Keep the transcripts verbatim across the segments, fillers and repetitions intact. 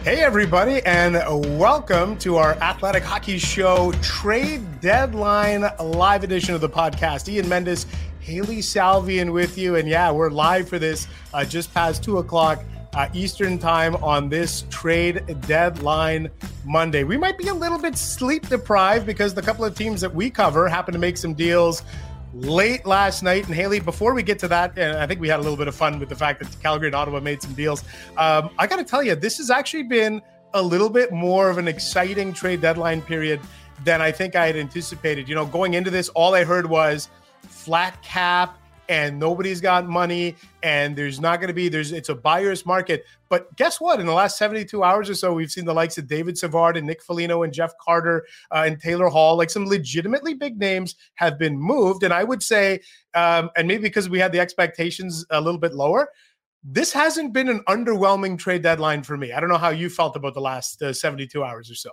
Hey, everybody, and welcome to our Athletic Hockey Show Trade Deadline live edition of the podcast. Ian Mendes, Hailey Salvian with you. And yeah, we're live for this uh, just past two o'clock uh, Eastern time on this Trade Deadline Monday. We might be a little bit sleep deprived because the couple of teams that we cover happen to make some deals late last night. And Hailey, before we get to that, and I think we had a little bit of fun with the fact that Calgary and Ottawa made some deals. Um, I got to tell you, this has actually been a little bit more of an exciting trade deadline period than I think I had anticipated. You know, going into this, all I heard was flat cap and nobody's got money and there's not going to be, there's, it's a buyer's market. But guess what? In the last seventy-two hours or so, we've seen the likes of David Savard and Nick Foligno and Jeff Carter uh, and Taylor Hall, like some legitimately big names have been moved. And I would say, um, and maybe because we had the expectations a little bit lower, this hasn't been an underwhelming trade deadline for me. I don't know how you felt about the last uh, seventy-two hours or so.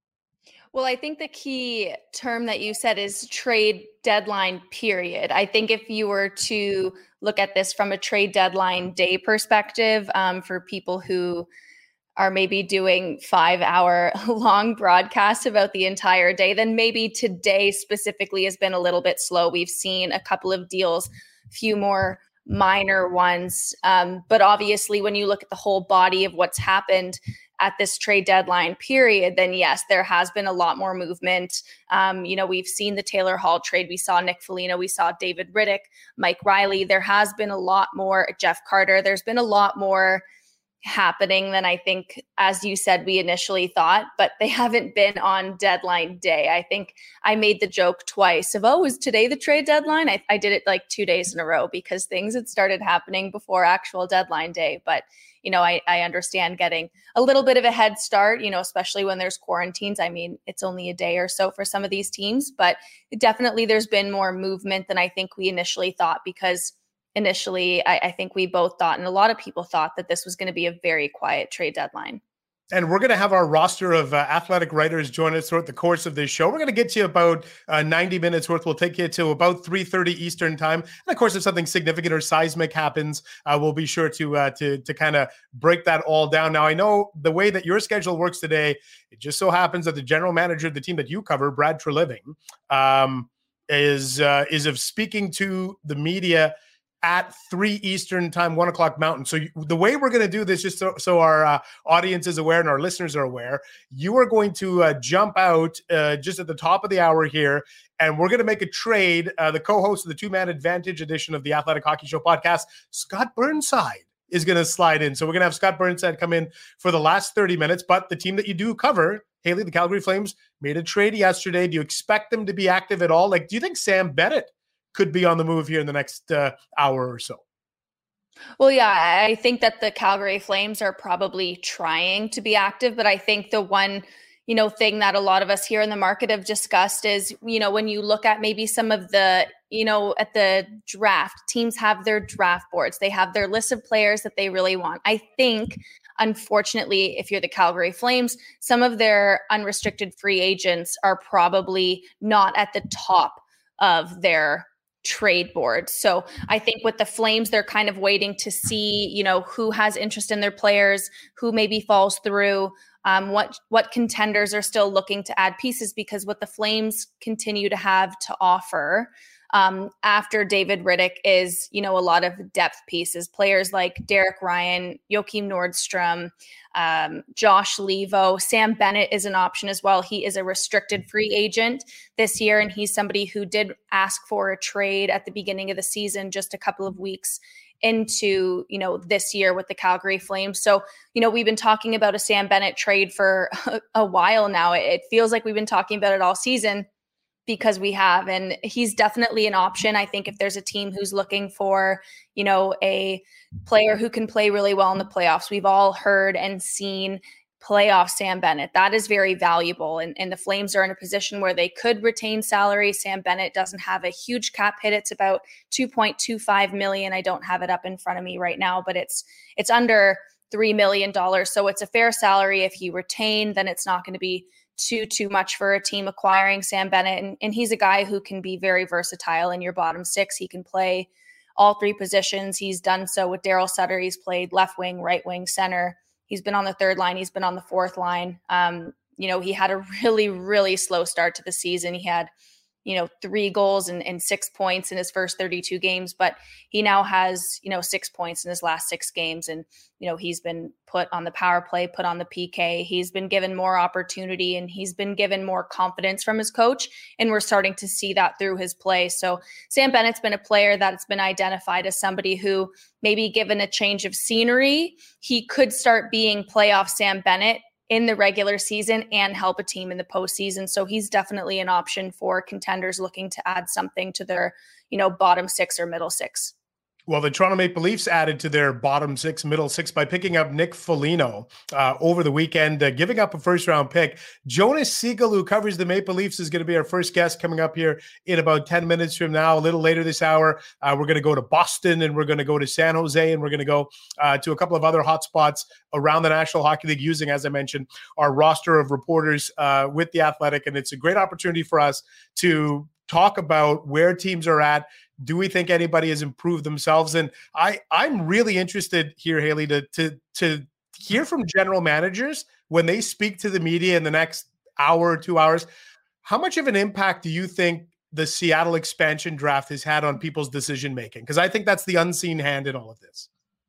Well, I think the key term that you said is trade deadline period. I think if you were to look at this from a trade deadline day perspective, um, for people who are maybe doing five hour long broadcasts about the entire day, then maybe today specifically has been a little bit slow. We've seen a couple of deals, few more minor ones. Um, but obviously, when you look at the whole body of what's happened at this trade deadline period, then yes, there has been a lot more movement. Um, you know, we've seen the Taylor Hall trade. We saw Nick Foligno. We saw David Rittich, Mike Riley. There has been a lot more. Jeff Carter. There's been a lot more happening than I think, as you said, we initially thought, but they haven't been on deadline day. I think I made the joke twice of, oh, is today the trade deadline? I, I did it like two days in a row because things had started happening before actual deadline day. But, you know, I, I understand getting a little bit of a head start, you know, especially when there's quarantines. I mean, it's only a day or so for some of these teams, but definitely there's been more movement than I think we initially thought, because initially, I, I think we both thought, and a lot of people thought, that this was going to be a very quiet trade deadline. And we're going to have our roster of uh, athletic writers join us throughout the course of this show. We're going to get you about uh, ninety minutes worth. We'll take you to about three thirty Eastern time. And of course, if something significant or seismic happens, uh, we'll be sure to uh, to to kind of break that all down. Now, I know the way that your schedule works today, it just so happens that the general manager of the team that you cover, Brad Treliving, um, is uh, is of speaking to the media at three Eastern time, one o'clock Mountain. So you, the way we're going to do this, just so, so our uh, audience is aware and our listeners are aware, you are going to uh, jump out uh, just at the top of the hour here, and we're going to make a trade. Uh, the co-host of the Two-Man Advantage edition of the Athletic Hockey Show podcast, Scott Burnside, is going to slide in. So we're going to have Scott Burnside come in for the last thirty minutes. But the team that you do cover, Hailey, the Calgary Flames, made a trade yesterday. Do you expect them to be active at all? Like, do you think Sam Bennett could be on the move here in the next uh, hour or so? Well, yeah, I think that the Calgary Flames are probably trying to be active, but I think the one, you know, thing that a lot of us here in the market have discussed is, you know, when you look at maybe some of the, you know, at the draft, teams have their draft boards. They have their list of players that they really want. I think, unfortunately, if you're the Calgary Flames, some of their unrestricted free agents are probably not at the top of their trade board. So I think with the Flames, they're kind of waiting to see, you know, who has interest in their players, who maybe falls through, um, what what contenders are still looking to add pieces, because what the Flames continue to have to offer um, after David Rittich is, you know, a lot of depth pieces, players like Derek Ryan, Joakim Nordstrom, um, Josh Levo. Sam Bennett is an option as well. He is a restricted free agent this year, and he's somebody who did ask for a trade at the beginning of the season, just a couple of weeks into, you know, this year with the Calgary Flames. So, you know, we've been talking about a Sam Bennett trade for a, a while now. It feels like we've been talking about it all season, because we have, and he's definitely an option. I think if there's a team who's looking for, you know, a player who can play really well in the playoffs, we've all heard and seen playoff Sam Bennett. That is very valuable. And, and the Flames are in a position where they could retain salary. Sam Bennett doesn't have a huge cap hit. It's about two point two five million. I don't have it up in front of me right now, but it's, it's under three million dollars. So it's a fair salary. If you retain, then it's not going to be too, too much for a team acquiring Sam Bennett. And, and he's a guy who can be very versatile in your bottom six. He can play all three positions. He's done so with Daryl Sutter. He's played left wing, right wing, center. He's been on the third line. He's been on the fourth line. Um, you know, he had a really, really slow start to the season. He had, you know, three goals and, and six points in his first thirty-two games, but he now has, you know, six points in his last six games. And, you know, he's been put on the power play, put on the P K. He's been given more opportunity and he's been given more confidence from his coach. And we're starting to see that through his play. So Sam Bennett's been a player that's been identified as somebody who, maybe given a change of scenery, he could start being playoff Sam Bennett in the regular season and help a team in the postseason. So he's definitely an option for contenders looking to add something to their, you know, bottom six or middle six. Well, the Toronto Maple Leafs added to their bottom six, middle six by picking up Nick Foligno uh, over the weekend, uh, giving up a first-round pick. Jonas Siegel, who covers the Maple Leafs, is going to be our first guest coming up here in about ten minutes from now. A little later this hour, uh, we're going to go to Boston, and we're going to go to San Jose, and we're going to go uh, to a couple of other hot spots around the National Hockey League using, as I mentioned, our roster of reporters uh, with The Athletic. And it's a great opportunity for us to talk about where teams are at. Do we think anybody has improved themselves? And I, I'm really interested here, Haley, to, to, to hear from general managers when they speak to the media in the next hour or two hours. How much of an impact do you think the Seattle expansion draft has had on people's decision-making? Because I think that's the unseen hand in all of this.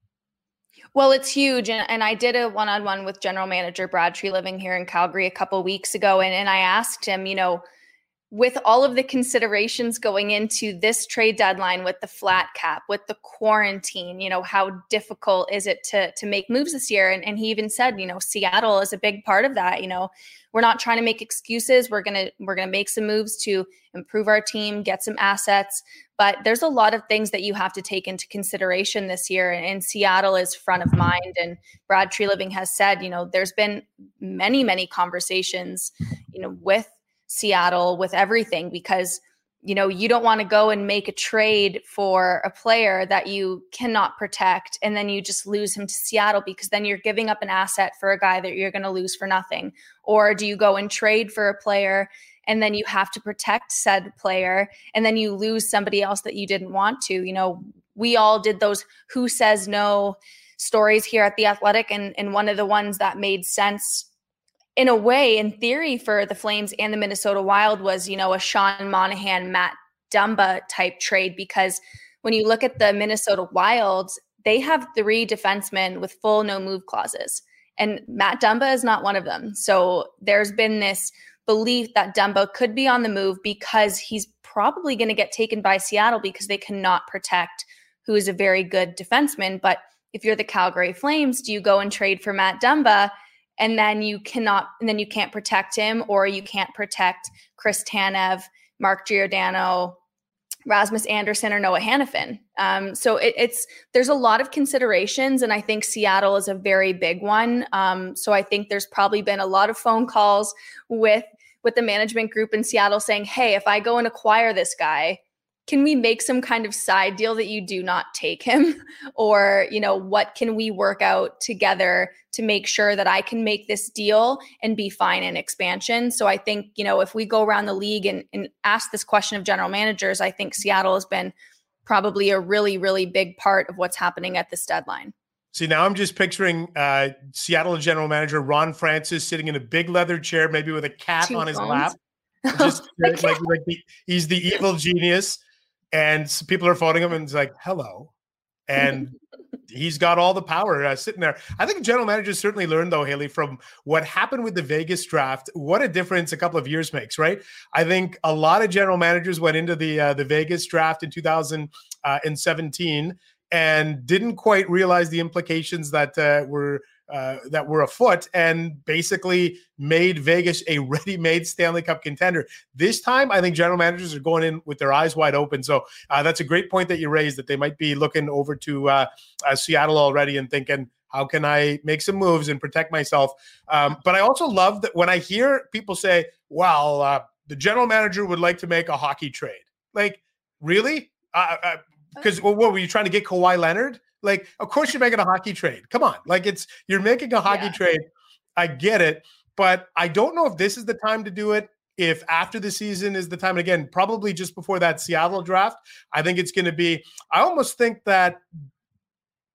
Well, it's huge. And, and I did a one-on-one with general manager Brad Treliving here in Calgary a couple of weeks ago. And, and I asked him, you know, with all of the considerations going into this trade deadline, with the flat cap, with the quarantine, you know, how difficult is it to to make moves this year? And, and he even said, you know, Seattle is a big part of that. You know, we're not trying to make excuses. We're going to we're going to make some moves to improve our team, get some assets. But there's a lot of things that you have to take into consideration this year. And, and Seattle is front of mind. And Brad Treliving has said, you know, there's been many, many conversations, you know, with Seattle, with everything, because, you know, you don't want to go and make a trade for a player that you cannot protect and then you just lose him to Seattle, because then you're giving up an asset for a guy that you're going to lose for nothing. Or do you go and trade for a player and then you have to protect said player and then you lose somebody else that you didn't want to? You know, we all did those who says no stories here at The Athletic, and, and one of the ones that made sense in a way, in theory, for the Flames and the Minnesota Wild was, you know, a Sean Monahan, Matt Dumba type trade, because when you look at the Minnesota Wilds, they have three defensemen with full no move clauses, and Matt Dumba is not one of them. So there's been this belief that Dumba could be on the move because he's probably going to get taken by Seattle because they cannot protect who is a very good defenseman. But if you're the Calgary Flames, do you go and trade for Matt Dumba? And then you cannot, and then you can't protect him, or you can't protect Chris Tanev, Mark Giordano, Rasmus Anderson, or Noah Hannafin. Um, so it, it's there's a lot of considerations, and I think Seattle is a very big one. Um, so I think there's probably been a lot of phone calls with with the management group in Seattle saying, "Hey, if I go and acquire this guy, can we make some kind of side deal that you do not take him? Or, you know, what can we work out together to make sure that I can make this deal and be fine in expansion?" So I think, you know, if we go around the league and, and ask this question of general managers, I think Seattle has been probably a really, really big part of what's happening at this deadline. See, now I'm just picturing uh, Seattle general manager Ron Francis sitting in a big leather chair, maybe with a cat Two on his phones. lap. Just like, like the, he's the evil genius. And people are phoning him and it's like, hello. And he's got all the power uh, sitting there. I think general managers certainly learned, though, Haley, from what happened with the Vegas draft, what a difference a couple of years makes, right? I think a lot of general managers went into the uh, the Vegas draft in two thousand seventeen and didn't quite realize the implications that uh, were uh, that were afoot, and basically made Vegas a ready-made Stanley Cup contender. This time, I think general managers are going in with their eyes wide open. So uh, that's a great point that you raised, that they might be looking over to uh, uh, Seattle already and thinking, how can I make some moves and protect myself? Um, but I also love that when I hear people say, well, uh, the general manager would like to make a hockey trade. Like, really? Because uh, uh, well, what were you trying to get Kawhi Leonard? Like, of course you're making a hockey trade. Come on. Like, it's, you're making a hockey yeah. trade. I get it. But I don't know if this is the time to do it. If after the season is the time, again, probably just before that Seattle draft, I think it's going to be, I almost think that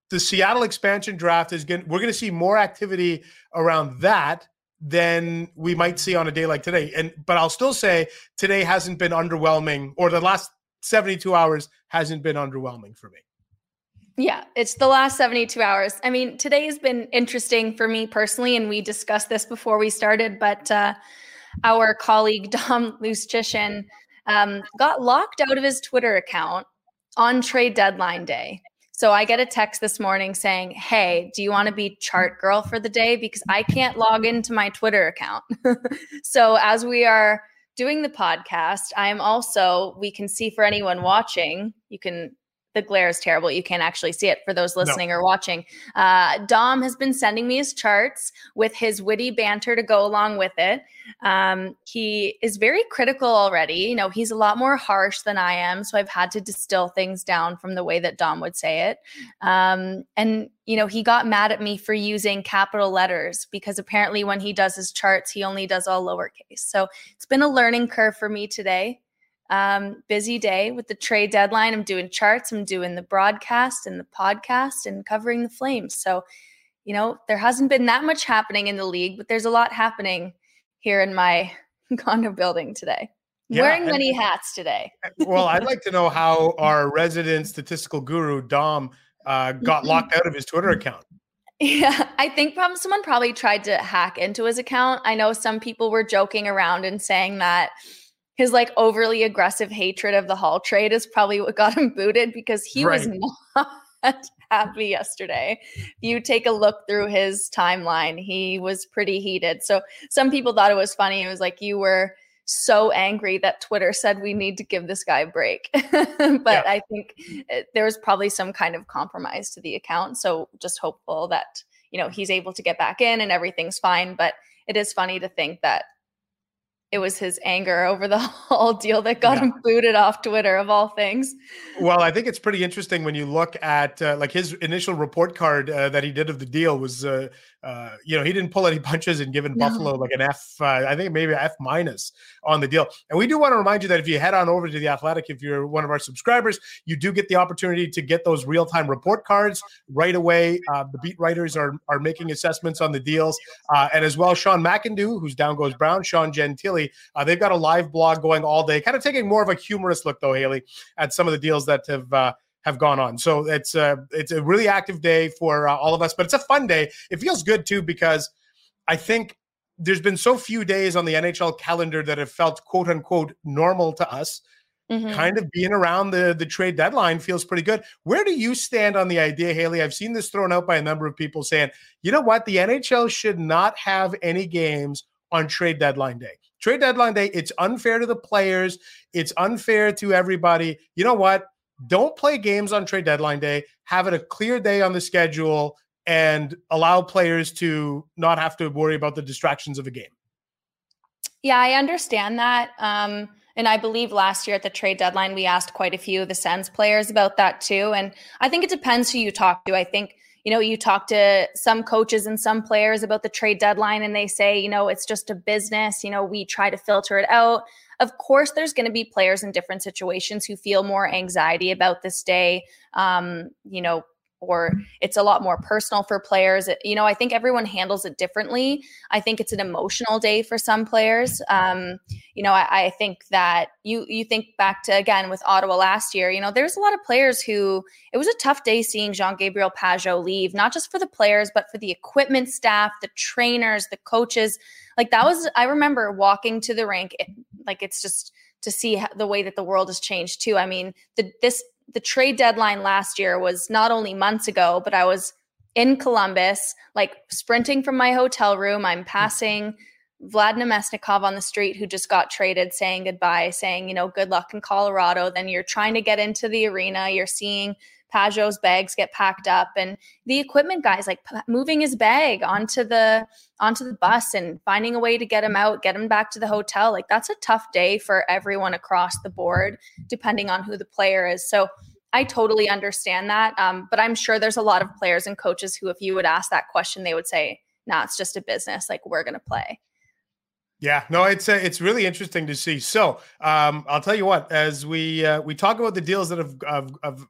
the Seattle expansion draft is going. We're going to see more activity around that than we might see on a day like today. And but I'll still say today hasn't been underwhelming, or the last seventy-two hours hasn't been underwhelming for me. Yeah, it's the last seventy-two hours. I mean, today has been interesting for me personally, and we discussed this before we started, but uh, our colleague Dom Luszczyszyn um, got locked out of his Twitter account on trade deadline day. So I get a text this morning saying, hey, do you want to be chart girl for the day? Because I can't log into my Twitter account. So as we are doing the podcast, I am also, we can see for anyone watching, you can, the glare is terrible. You can't actually see it for those listening no. or watching. Uh, Dom has been sending me his charts with his witty banter to go along with it. Um, he is very critical already. You know, he's a lot more harsh than I am. So I've had to distill things down from the way that Dom would say it. Um, and, you know, he got mad at me for using capital letters because apparently when he does his charts, he only does all lowercase. So it's been a learning curve for me today. Um, busy day with the trade deadline. I'm doing charts. I'm doing the broadcast and the podcast and covering the Flames. So, you know, there hasn't been that much happening in the league, but there's a lot happening here in my condo building today. Yeah, wearing many hats today. Well, I'd like to know how our resident statistical guru, Dom, uh, got locked out of his Twitter account. Yeah, I think probably someone probably tried to hack into his account. I know some people were joking around and saying that his like overly aggressive hatred of the Hall trade is probably what got him booted because he right. was not happy yesterday. If you take a look through his timeline, he was pretty heated. So some people thought it was funny. It was like, you were so angry that Twitter said we need to give this guy a break. But yeah. I think it, there was probably some kind of compromise to the account. So just hopeful that, you know, he's able to get back in and everything's fine. But it is funny to think that it was his anger over the whole deal that got yeah. him booted off Twitter, of all things. Well, I think it's pretty interesting when you look at uh, like his initial report card uh, that he did of the deal was, uh, uh, you know, he didn't pull any punches and given no. Buffalo like an F, uh, I think maybe an F minus on the deal. And we do want to remind you that if you head on over to The Athletic, if you're one of our subscribers, you do get the opportunity to get those real-time report cards right away. Uh, the beat writers are are making assessments on the deals. Uh, and as well, Sean McIndoe, who's Down Goes Brown, Sean Gentili, Uh, they've got a live blog going all day, kind of taking more of a humorous look, though, Haley, at some of the deals that have uh, have gone on. So it's uh, it's a really active day for uh, all of us, but it's a fun day. It feels good, too, because I think there's been so few days on the N H L calendar that have felt, quote unquote, normal to us. Mm-hmm. Kind of being around the, the trade deadline feels pretty good. Where do you stand on the idea, Haley? I've seen this thrown out by a number of people saying, you know what, the N H L should not have any games on trade deadline day. Trade deadline day, it's unfair to the players. It's unfair to everybody. You know what? Don't play games on trade deadline day. Have it a clear day on the schedule and allow players to not have to worry about the distractions of a game. Yeah, I understand that. Um, and I believe last year at the trade deadline, we asked quite a few of the Sens players about that too. And I think it depends who you talk to. I think You know, you talk to some coaches and some players about the trade deadline and they say, you know, it's just a business. You know, we try to filter it out. Of course, there's going to be players in different situations who feel more anxiety about this day, um, you know, or it's a lot more personal for players. You know, I think everyone handles it differently. I think it's an emotional day for some players. Um, you know, I, I think that you you think back to, again, with Ottawa last year, you know, there's a lot of players who, it was a tough day seeing Jean-Gabriel Pageau leave, not just for the players, but for the equipment staff, the trainers, the coaches. Like that was, I remember walking to the rink, it, like it's just to see how, the way that the world has changed too. I mean, the, this, the trade deadline last year was not only months ago, but I was in Columbus, like sprinting from my hotel room. I'm passing Vlad Namestnikov on the street who just got traded, saying goodbye, saying, you know, good luck in Colorado. Then you're trying to get into the arena. You're seeing Pageau's bags get packed up and the equipment guys like p- moving his bag onto the onto the bus and finding a way to get him out, get him back to the hotel. Like that's a tough day for everyone across the board, depending on who the player is. So I totally understand that. Um, but I'm sure there's a lot of players and coaches who, if you would ask that question, they would say, no, nah, it's just a business. Like we're going to play. Yeah, no, it's uh, it's really interesting to see. So um, I'll tell you what, as we uh, we talk about the deals that have, have, have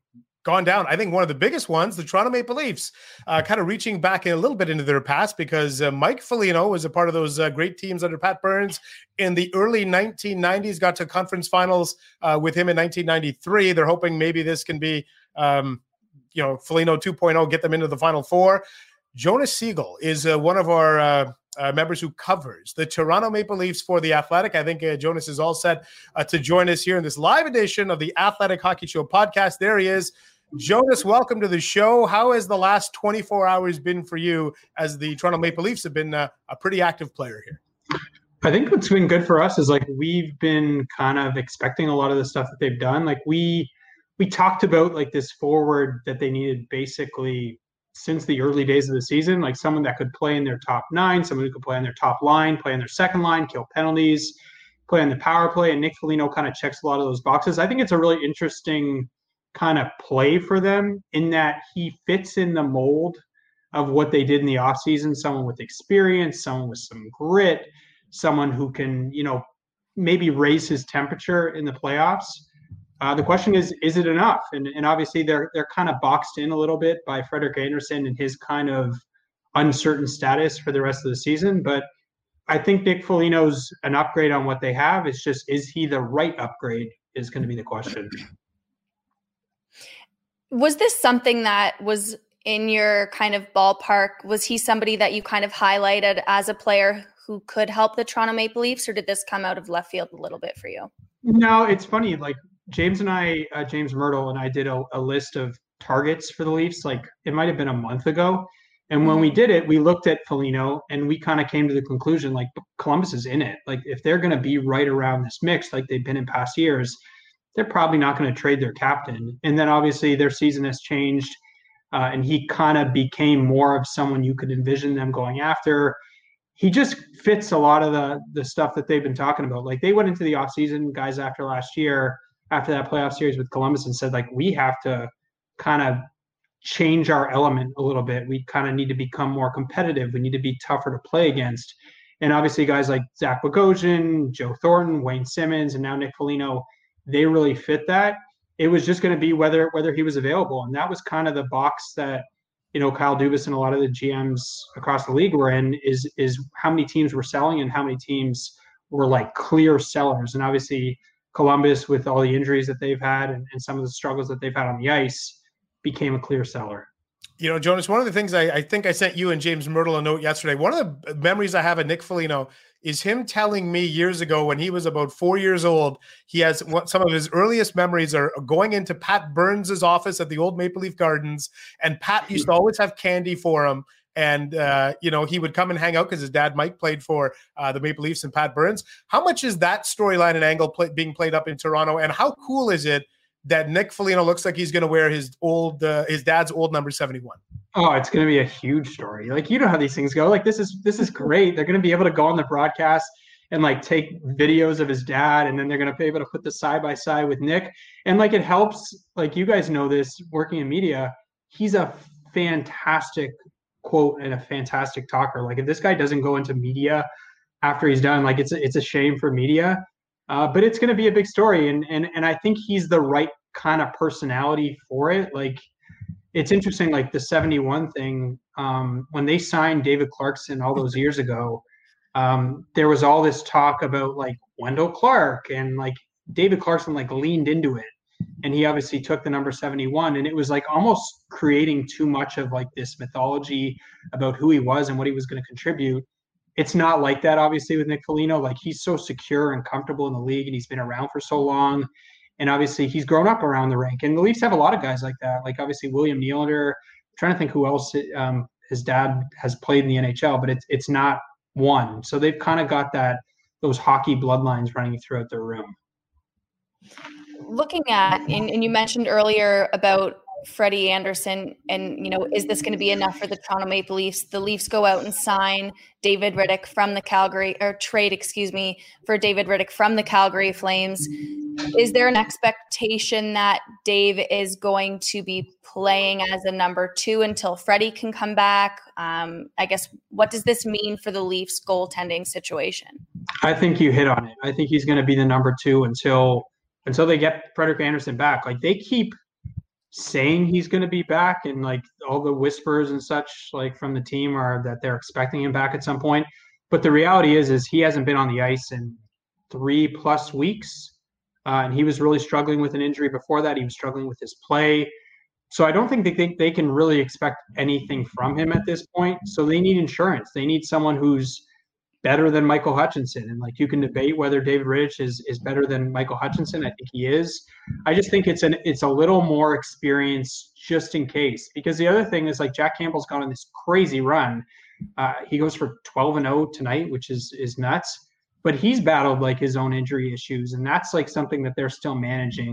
gone down. I think one of the biggest ones, the Toronto Maple Leafs, uh, kind of reaching back a little bit into their past, because uh, Mike Foligno was a part of those uh, great teams under Pat Burns in the early nineteen nineties, got to conference finals uh, with him in nineteen ninety-three. They're hoping maybe this can be, um, you know, Foligno two point oh, get them into the Final Four. Jonas Siegel is uh, one of our uh, uh, members who covers the Toronto Maple Leafs for The Athletic. I think uh, Jonas is all set uh, to join us here in this live edition of the Athletic Hockey Show podcast. There he is. Jonas, welcome to the show. How has the last twenty-four hours been for you, as the Toronto Maple Leafs have been uh, a pretty active player here? I think what's been good for us is, like, we've been kind of expecting a lot of the stuff that they've done. Like, we we talked about, like, this forward that they needed basically since the early days of the season, like someone that could play in their top nine, someone who could play on their top line, play on their second line, kill penalties, play on the power play. And Nick Foligno kind of checks a lot of those boxes. I think it's a really interesting kind of play for them, in that he fits in the mold of what they did in the offseason. Someone with experience, someone with some grit, someone who can, you know, maybe raise his temperature in the playoffs. Uh, the question is, is it enough? And and obviously they're they're kind of boxed in a little bit by Frederik Andersen and his kind of uncertain status for the rest of the season. But I think Nick Foligno's an upgrade on what they have. It's just, is he the right upgrade is going to be the question. Was this something that was in your kind of ballpark? Was he somebody that you kind of highlighted as a player who could help the Toronto Maple Leafs, or did this come out of left field a little bit for you? No, it's funny. Like, James and I, uh, James Myrtle and I did a, a list of targets for the Leafs. Like, it might have been a month ago. And when we did it, we looked at Foligno and we kind of came to the conclusion, like, Columbus is in it. Like, if they're going to be right around this mix, like they've been in past years, they're probably not going to trade their captain. And then obviously their season has changed. Uh, and he kind of became more of someone you could envision them going after. He just fits a lot of the the stuff that they've been talking about. Like, they went into the offseason, guys, after last year, after that playoff series with Columbus, and said, like, we have to kind of change our element a little bit. We kind of need to become more competitive. We need to be tougher to play against. And obviously guys like Zach Bogosian, Joe Thornton, Wayne Simmons, and now Nick Foligno, they really fit that. It was just going to be whether whether he was available. And that was kind of the box that, you know, Kyle Dubas and a lot of the G Ms across the league were in, is is how many teams were selling and how many teams were like clear sellers. And obviously Columbus, with all the injuries that they've had and, and some of the struggles that they've had on the ice, became a clear seller. You know, Jonas, one of the things I, I think I sent you and James Myrtle a note yesterday. One of the memories I have of Nick Foligno is him telling me years ago, when he was about four years old, he has what some of his earliest memories are going into Pat Burns's office at the old Maple Leaf Gardens. And Pat used to always have candy for him. And, uh, you know, he would come and hang out because his dad, Mike, played for uh, the Maple Leafs and Pat Burns. How much is that storyline and angle play, being played up in Toronto? And how cool is it that Nick Foligno looks like he's going to wear his old, uh, his dad's old number seventy-one? Oh, it's going to be a huge story. Like, you know how these things go. Like, this is, this is great. They're going to be able to go on the broadcast and like take videos of his dad. And then they're going to be able to put the side by side with Nick. And like, it helps, like, you guys know this working in media, he's a fantastic quote and a fantastic talker. Like, if this guy doesn't go into media after he's done, like, it's a, it's a shame for media, uh, but it's going to be a big story. And, and, and I think he's the right kind of personality for it. Like, it's interesting, like the seventy-one thing, um, when they signed David Clarkson all those years ago, um, there was all this talk about like Wendell Clark, and like David Clarkson like leaned into it. And he obviously took the number seventy-one, and it was like almost creating too much of like this mythology about who he was and what he was going to contribute. It's not like that, obviously, with Nick Foligno. Like, he's so secure and comfortable in the league, and he's been around for so long. And obviously he's grown up around the rink. And the Leafs have a lot of guys like that. Like, obviously William Nylander. I'm trying to think who else um, his dad has played in the N H L, but it's it's not one. So they've kind of got that, those hockey bloodlines running throughout their room. Looking at, and, and you mentioned earlier about Freddie Andersen, and, you know, is this going to be enough for the Toronto Maple Leafs? The Leafs go out and sign David Rittich from the Calgary, or trade, excuse me, for David Rittich from the Calgary Flames. Is there an expectation that Dave is going to be playing as a number two until Freddie can come back? Um, I guess, what does this mean for the Leafs goaltending situation? I think you hit on it. I think he's going to be the number two until until they get Frederik Andersen back. Like, they keep saying he's going to be back, and like all the whispers and such like from the team are that they're expecting him back at some point. But the reality is, is he hasn't been on the ice in three plus weeks. Uh, and he was really struggling with an injury before that. He was struggling with his play. So I don't think they think they can really expect anything from him at this point. So they need insurance. They need someone who's better than Michael Hutchinson. And like, you can debate whether David Rittich is is better than Michael Hutchinson. I think he is. I just think it's an it's a little more experience just in case. Because the other thing is, like, Jack Campbell's gone on this crazy run. Uh, he goes for twelve and oh tonight, which is is nuts. But he's battled like his own injury issues, and that's like something that they're still managing.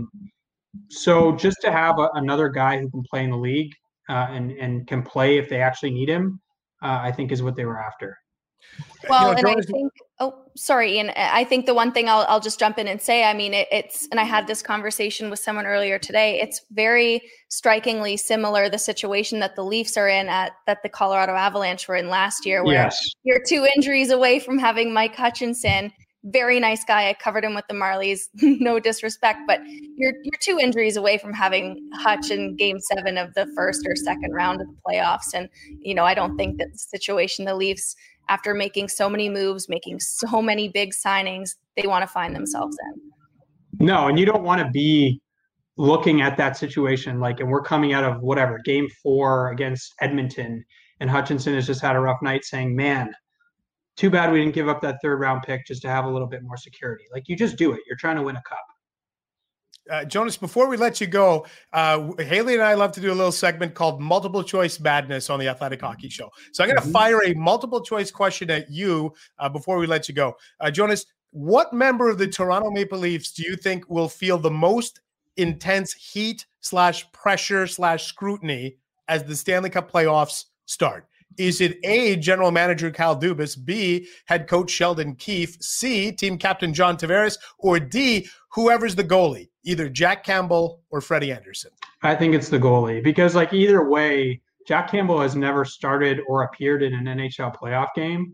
So just to have a, another guy who can play in the league uh, and and can play if they actually need him, uh, I think is what they were after. Well, you know, and I think, oh, sorry, Ian. I think the one thing I'll I'll just jump in and say, I mean, it, it's, and I had this conversation with someone earlier today. It's very strikingly similar, the situation that the Leafs are in at that the Colorado Avalanche were in last year, where Yes. you're two injuries away from having Mike Hutchinson. Very nice guy. I covered him with the Marlies. No disrespect, but you're you're two injuries away from having Hutch in Game Seven of the first or second round of the playoffs. And you know, I don't think that the situation the Leafs, after making so many moves, making so many big signings, they want to find themselves in. No, and you don't want to be looking at that situation like, and we're coming out of whatever, game four against Edmonton, and Hutchinson has just had a rough night, saying, man, too bad we didn't give up that third round pick just to have a little bit more security. Like, you just do it. You're trying to win a cup. Uh, Jonas, before we let you go, uh, Haley and I love to do a little segment called Multiple Choice Madness on the Athletic Hockey Show. So I'm going to mm-hmm. fire a multiple choice question at you uh, before we let you go. Uh, Jonas, what member of the Toronto Maple Leafs do you think will feel the most intense heat slash pressure slash scrutiny as the Stanley Cup playoffs start? Is it A, General Manager Kyle Dubas, B, Head Coach Sheldon Keefe, C, Team Captain John Tavares, or D, whoever's the goalie, either Jack Campbell or Freddie Anderson? I think it's the goalie, because like either way, Jack Campbell has never started or appeared in an N H L playoff game.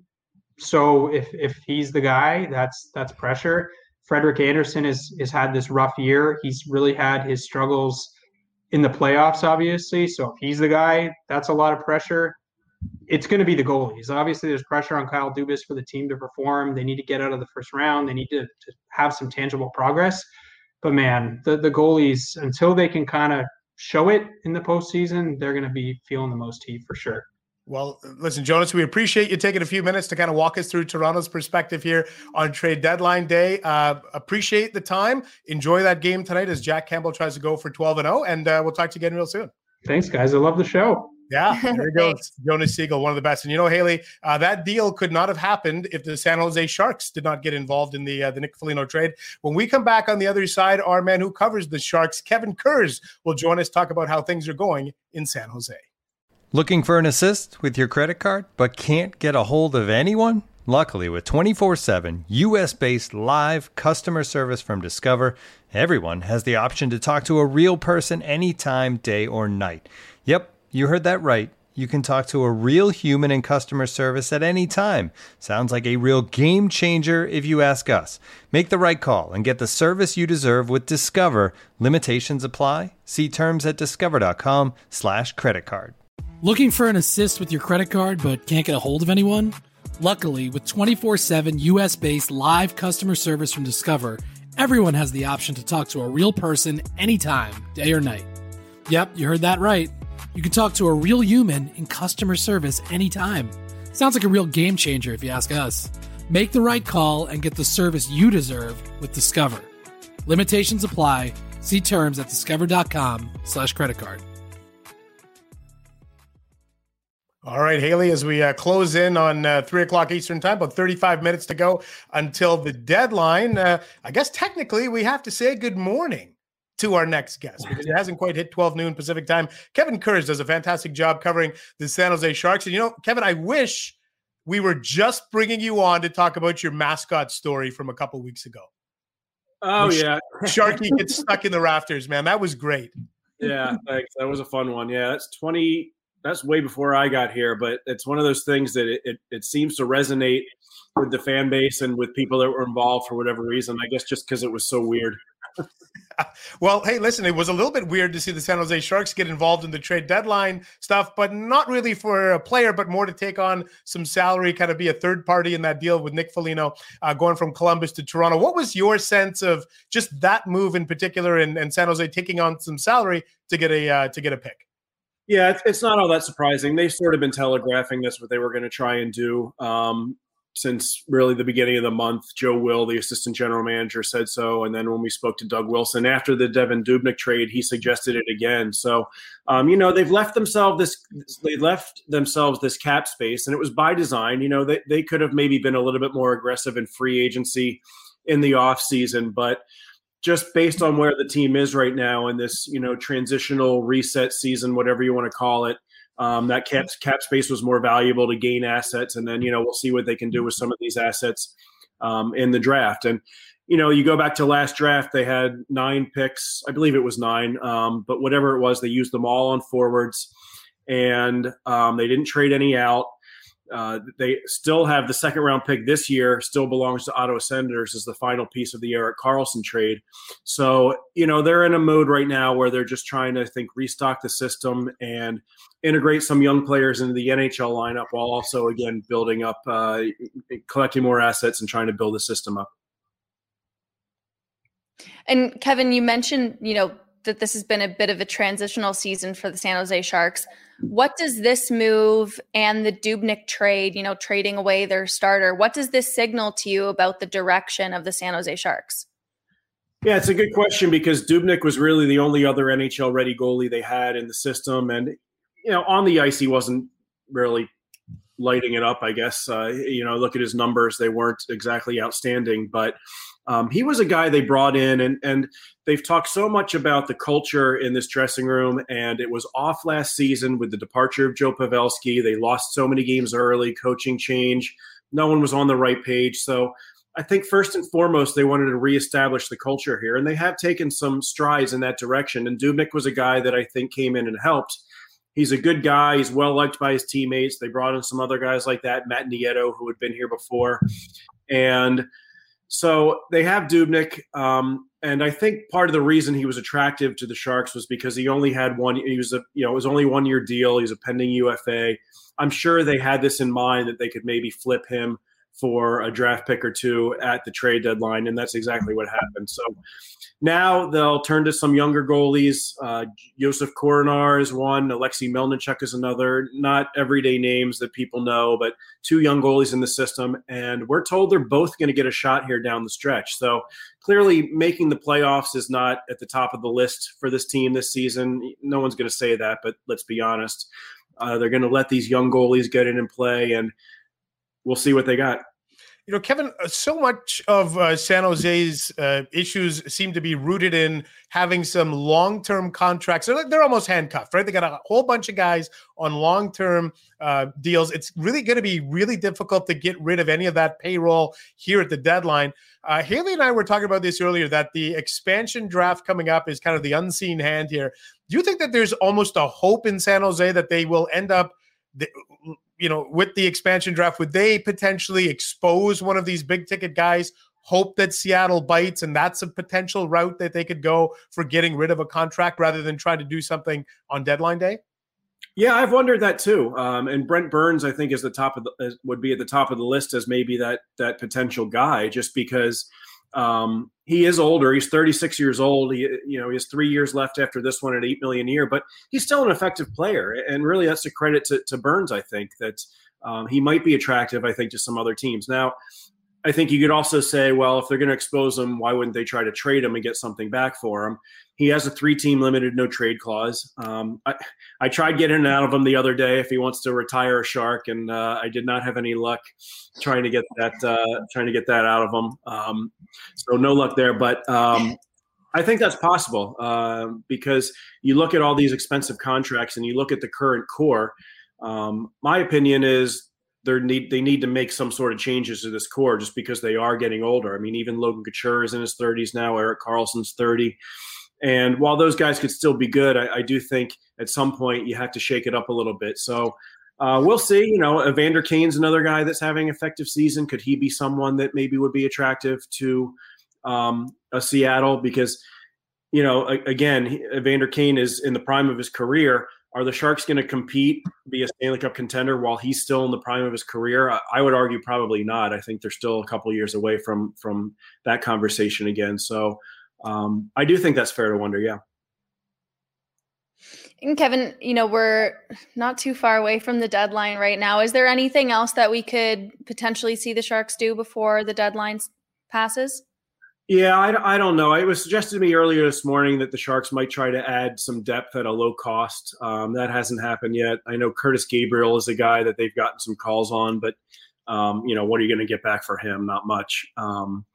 So if if he's the guy, that's that's pressure. Frederik Andersen has has had this rough year. He's really had his struggles in the playoffs, obviously. So if he's the guy, that's a lot of pressure. It's going to be the goalies. Obviously, there's pressure on Kyle Dubas for the team to perform. They need to get out of the first round. They need to, to have some tangible progress. But, man, the, the goalies, until they can kind of show it in the postseason, they're going to be feeling the most heat for sure. Well, listen, Jonas, we appreciate you taking a few minutes to kind of walk us through Toronto's perspective here on trade deadline day. Uh, appreciate the time. Enjoy that game tonight as Jack Campbell tries to go for twelve and oh, and uh, we'll talk to you again real soon. Thanks, guys. I love the show. Yeah, there he goes. Jonas Siegel, one of the best. And you know, Haley, uh, that deal could not have happened if the San Jose Sharks did not get involved in the uh, the Nick Foligno trade. When we come back on the other side, our man who covers the Sharks, Kevin Kurz, will join us, talk about how things are going in San Jose. Looking for an assist with your credit card, but can't get a hold of anyone? Luckily, with twenty-four seven U S-based live customer service from Discover, everyone has the option to talk to a real person anytime, day or night. Yep. You heard that right. You can talk to a real human in customer service at any time. Sounds like a real game changer if you ask us. Make the right call and get the service you deserve with Discover. Limitations apply. See terms at discover.com slash credit card. Looking for an assist with your credit card but can't get a hold of anyone? Luckily, with twenty-four seven U S-based live customer service from Discover, everyone has the option to talk to a real person anytime, day or night. Yep, you heard that right. You can talk to a real human in customer service anytime. Sounds like a real game changer if you ask us. Make the right call and get the service you deserve with Discover. Limitations apply. See terms at discover.com slash credit card. All right, Haley, as we uh, close in on uh, three o'clock Eastern time, about thirty-five minutes to go until the deadline, uh, I guess technically we have to say good morning to our next guest, because it hasn't quite hit twelve noon Pacific time. Kevin Kurz does a fantastic job covering the San Jose Sharks. And, you know, Kevin, I wish we were just bringing you on to talk about your mascot story from a couple weeks ago. Oh, when yeah. Sharky gets stuck in the rafters, man. That was great. Yeah, thanks. That was a fun one. Yeah, that's twenty. That's way before I got here, but it's one of those things that it, it, it seems to resonate with the fan base and with people that were involved for whatever reason. I guess just because it was so weird. Well, hey, listen, it was a little bit weird to see the San Jose Sharks get involved in the trade deadline stuff, but not really for a player, but more to take on some salary, kind of be a third party in that deal with Nick Foligno uh, going from Columbus to Toronto. What was your sense of just that move in particular, and, and San Jose taking on some salary to get a uh, to get a pick? Yeah, it's, it's not all that surprising. They've sort of been telegraphing this, what they were going to try and do. Um, since really the beginning of the month. Joe Will, the assistant general manager, said so. And then when we spoke to Doug Wilson after the Devan Dubnyk trade, he suggested it again. So, um, you know, they've left themselves this, they left themselves this cap space, and it was by design. You know, they, they could have maybe been a little bit more aggressive in free agency in the off season, but just based on where the team is right now in this, you know, transitional reset season, whatever you want to call it, Um, that cap, cap space was more valuable to gain assets. And then, you know, we'll see what they can do with some of these assets um, in the draft. And, you know, you go back to last draft, they had nine picks. I believe it was nine. Um, but whatever it was, they used them all on forwards. And um, they didn't trade any out. Uh, they still have the second round pick this year, still belongs to Ottawa Senators as the final piece of the Erik Karlsson trade. So, you know, they're in a mode right now where they're just trying to, I think, restock the system and integrate some young players into the N H L lineup while also, again, building up, uh, collecting more assets and trying to build the system up. And Kevin, you mentioned, you know, that this has been a bit of a transitional season for the San Jose Sharks. What does this move and the Dubnyk trade, you know, trading away their starter, what does this signal to you about the direction of the San Jose Sharks? Yeah, it's a good question because Dubnyk was really the only other N H L-ready goalie they had in the system. And, you know, on the ice, he wasn't really lighting it up, I guess. Uh, you know, look at his numbers. They weren't exactly outstanding, but um, he was a guy they brought in, and, and they've talked so much about the culture in this dressing room, and it was off last season with the departure of Joe Pavelski. They lost so many games early, coaching change. No one was on the right page. So I think first and foremost, they wanted to reestablish the culture here, and they have taken some strides in that direction. And Dubnyk was a guy that I think came in and helped. He's a good guy. He's well-liked by his teammates. They brought in some other guys like that, Matt Nieto, who had been here before. And so they have Dubnyk. Um, and I think part of the reason he was attractive to the Sharks was because he only had one – he was a you know, it was only a one-year deal. He was a pending U F A. I'm sure they had this in mind that they could maybe flip him for a draft pick or two at the trade deadline, and that's exactly what happened. So now they'll turn to some younger goalies. Uh, Josef Koronar is one. Alexei Melnichuk is another. Not everyday names that people know, but two young goalies in the system. And we're told they're both going to get a shot here down the stretch. So clearly making the playoffs is not at the top of the list for this team this season. No one's going to say that, but let's be honest. Uh, they're going to let these young goalies get in and play, and we'll see what they got. You know, Kevin, so much of uh, San Jose's uh, issues seem to be rooted in having some long-term contracts. They're, they're almost handcuffed, right? They got a whole bunch of guys on long-term uh, deals. It's really going to be really difficult to get rid of any of that payroll here at the deadline. Uh, Haley and I were talking about this earlier, that the expansion draft coming up is kind of the unseen hand here. Do you think that there's almost a hope in San Jose that they will end up the, you know, with the expansion draft? Would they potentially expose one of these big ticket guys, hope that Seattle bites, and that's a potential route that they could go for getting rid of a contract rather than trying to do something on deadline day? Yeah, I've wondered that too. Um, and Brent Burns, I think, is the top of the, would be at the top of the list as maybe that that potential guy, just because um, he is older. He's thirty-six years old. He, you know, he has three years left after this one at eight million a year, but he's still an effective player. And really, that's a credit to, to Burns. I think that um, he might be attractive, I think, to some other teams. Now, I think you could also say, well, if they're going to expose him, why wouldn't they try to trade him and get something back for him? He has a three-team limited no trade clause. Um, I, I tried getting out of him the other day if he wants to retire a Shark, and uh, I did not have any luck trying to get that uh, trying to get that out of him. Um, so no luck there. But um, I think that's possible uh, because you look at all these expensive contracts and you look at the current core. Um, my opinion is They need they need to make some sort of changes to this core just because they are getting older. I mean, even Logan Couture is in his thirties now. Erik Karlsson's thirty. And while those guys could still be good, I, I do think at some point you have to shake it up a little bit. So uh, we'll see. You know, Evander Kane's another guy that's having an effective season. Could he be someone that maybe would be attractive to um, a Seattle? Because you know, again, Evander Kane is in the prime of his career. Are the Sharks going to compete, be a Stanley Cup contender while he's still in the prime of his career? I would argue probably not. I think they're still a couple of years away from from that conversation again. So um, I do think that's fair to wonder, yeah. And Kevin, you know, we're not too far away from the deadline right now. Is there anything else that we could potentially see the Sharks do before the deadline passes? Yeah, I, I don't know. It was suggested to me earlier this morning that the Sharks might try to add some depth at a low cost. Um, that hasn't happened yet. I know Curtis Gabriel is a guy that they've gotten some calls on, but, um, you know, what are you going to get back for him? Not much. Um,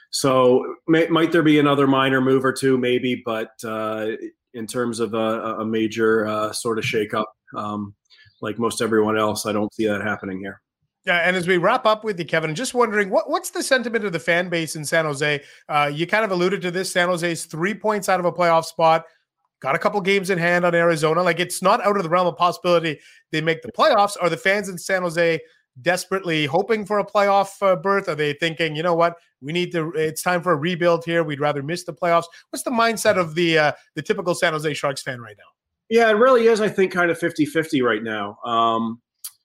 so may, might there be another minor move or two? Maybe, but uh, in terms of a, a major uh, sort of shakeup, um, like most everyone else, I don't see that happening here. Yeah, and as we wrap up with you, Kevin, just wondering, what, what's the sentiment of the fan base in San Jose? Uh, you kind of alluded to this. San Jose's three points out of a playoff spot, got a couple games in hand on Arizona. Like, it's not out of the realm of possibility they make the playoffs. Are the fans in San Jose desperately hoping for a playoff uh, berth? Are they thinking, you know what, we need to, it's time for a rebuild here. We'd rather miss the playoffs. What's the mindset of the uh, the typical San Jose Sharks fan right now? Yeah, it really is, I think, kind of fifty-fifty right now. Um,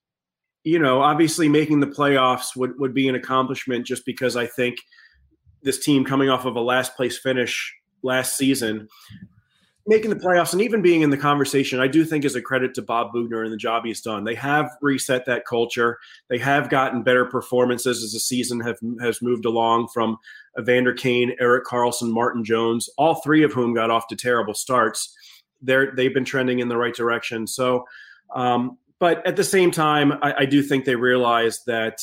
you know, obviously making the playoffs would, would be an accomplishment just because I think this team coming off of a last place finish last season, making the playoffs and even being in the conversation, I do think is a credit to Bob Boughner and the job he's done. They have reset that culture. They have gotten better performances as the season have, has moved along from Evander Kane, Erik Karlsson, Martin Jones, all three of whom got off to terrible starts. They're, they've been trending in the right direction. So, um, but at the same time, I, I do think they realize that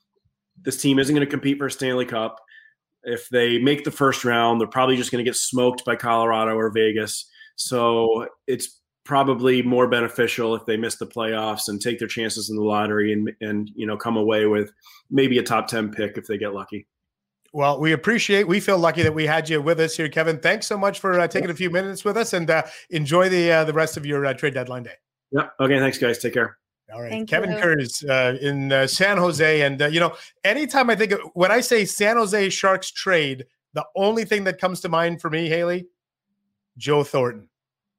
this team isn't going to compete for a Stanley Cup. If they make the first round, they're probably just going to get smoked by Colorado or Vegas. So it's probably more beneficial if they miss the playoffs and take their chances in the lottery and, and you know, come away with maybe a top ten pick if they get lucky. Well, we appreciate, we feel lucky that we had you with us here, Kevin. Thanks so much for uh, taking a few minutes with us, and uh, enjoy the uh, the rest of your uh, trade deadline day. Yeah. Okay. Thanks, guys. Take care. All right. Thank Kevin you. Kurz uh, in uh, San Jose. And, uh, you know, anytime I think of, when I say San Jose Sharks trade, the only thing that comes to mind for me, Haley, Joe Thornton.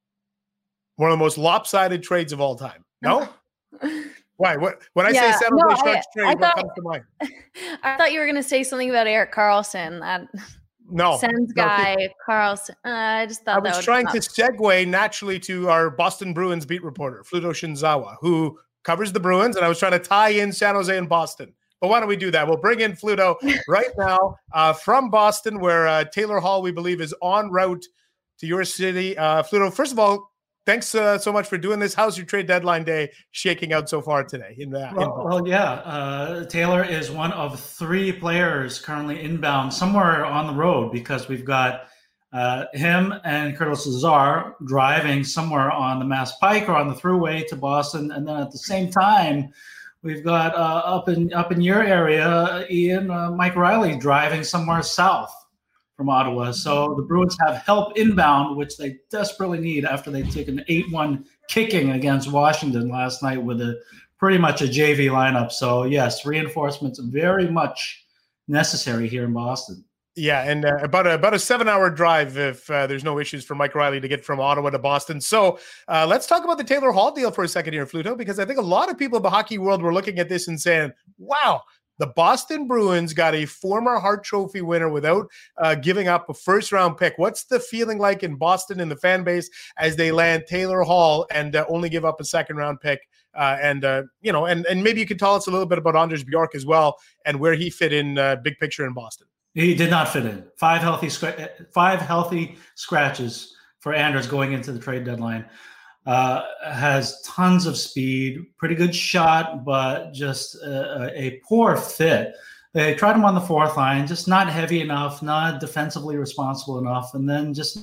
One of the most lopsided trades of all time. No? Why? What? When I Yeah, say San no, Jose I- Sharks trade, I what thought- comes to mind? I thought you were going to say something about Erik Karlsson. That No. Sens No, guy, Karlsson. Uh, I just thought I that was would trying come to up. segue naturally to our Boston Bruins beat reporter, Fluto Shinzawa, who covers the Bruins, and I was trying to tie in San Jose and Boston. But why don't we do that? We'll bring in Fluto right now uh, from Boston, where uh, Taylor Hall, we believe, is en route to your city. Uh, Fluto, first of all, thanks uh, so much for doing this. How's your trade deadline day shaking out so far today? In the, Well, in well, yeah. Uh, Taylor is one of three players currently inbound somewhere on the road, because we've got uh, him and Curtis Lazar driving somewhere on the Mass Pike or on the thruway to Boston, and then at the same time, we've got uh, up in up in your area, Ian, uh, Mike Riley driving somewhere south from Ottawa. So the Bruins have help inbound, which they desperately need after they took an eight one kicking against Washington last night with a pretty much a J V lineup. So yes, reinforcements very much necessary here in Boston. Yeah, and uh, about a, about a seven-hour drive if uh, there's no issues for Mike Riley to get from Ottawa to Boston. So uh, let's talk about the Taylor Hall deal for a second here, Fluto, because I think a lot of people in the hockey world were looking at this and saying, wow, the Boston Bruins got a former Hart Trophy winner without uh, giving up a first-round pick. What's the feeling like in Boston and the fan base as they land Taylor Hall and uh, only give up a second-round pick? Uh, and, uh, you know, and, and maybe you could tell us a little bit about Anders Bjork as well and where he fit in uh, big picture in Boston. He did not fit in. Five healthy, scra- five healthy scratches for Anders going into the trade deadline. Uh, has tons of speed, pretty good shot, but just a, a poor fit. They tried him on the fourth line, just not heavy enough, not defensively responsible enough, and then just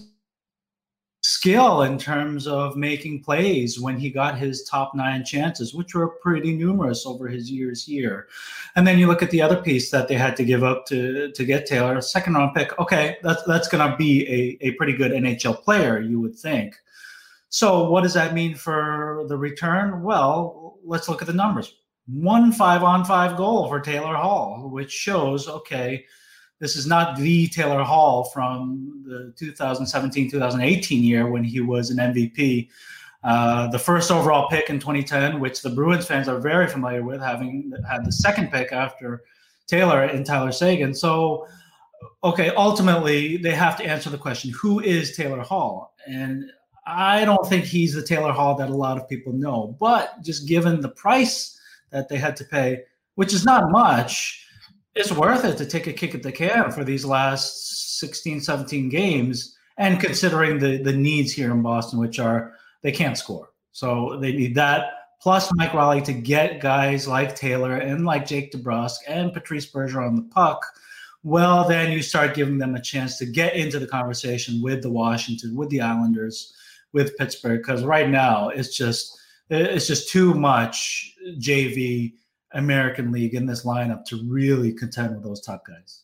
skill in terms of making plays when he got his top nine chances, which were pretty numerous over his years here. And then you look at the other piece that they had to give up to, to get Taylor, second round pick. Okay, that's, that's going to be a, a pretty good N H L player, you would think. So what does that mean for the return? Well, let's look at the numbers. One five on five goal for Taylor Hall, which shows, okay, this is not the Taylor Hall from the two thousand seventeen two thousand eighteen year when he was an M V P. Uh, the first overall pick in twenty ten, which the Bruins fans are very familiar with, having had the second pick after Taylor in Tyler Seguin. So, okay, ultimately they have to answer the question, who is Taylor Hall? And I don't think he's the Taylor Hall that a lot of people know, but just given the price that they had to pay, which is not much, it's worth it to take a kick at the can for these last sixteen, seventeen games, and considering the, the needs here in Boston, which are they can't score. So they need that, plus Mike Reilly to get guys like Taylor and like Jake DeBrusk and Patrice Bergeron on the puck. Well, then you start giving them a chance to get into the conversation with the Washington, with the Islanders, with Pittsburgh, because right now it's just it's just too much J V American League in this lineup to really contend with those top guys.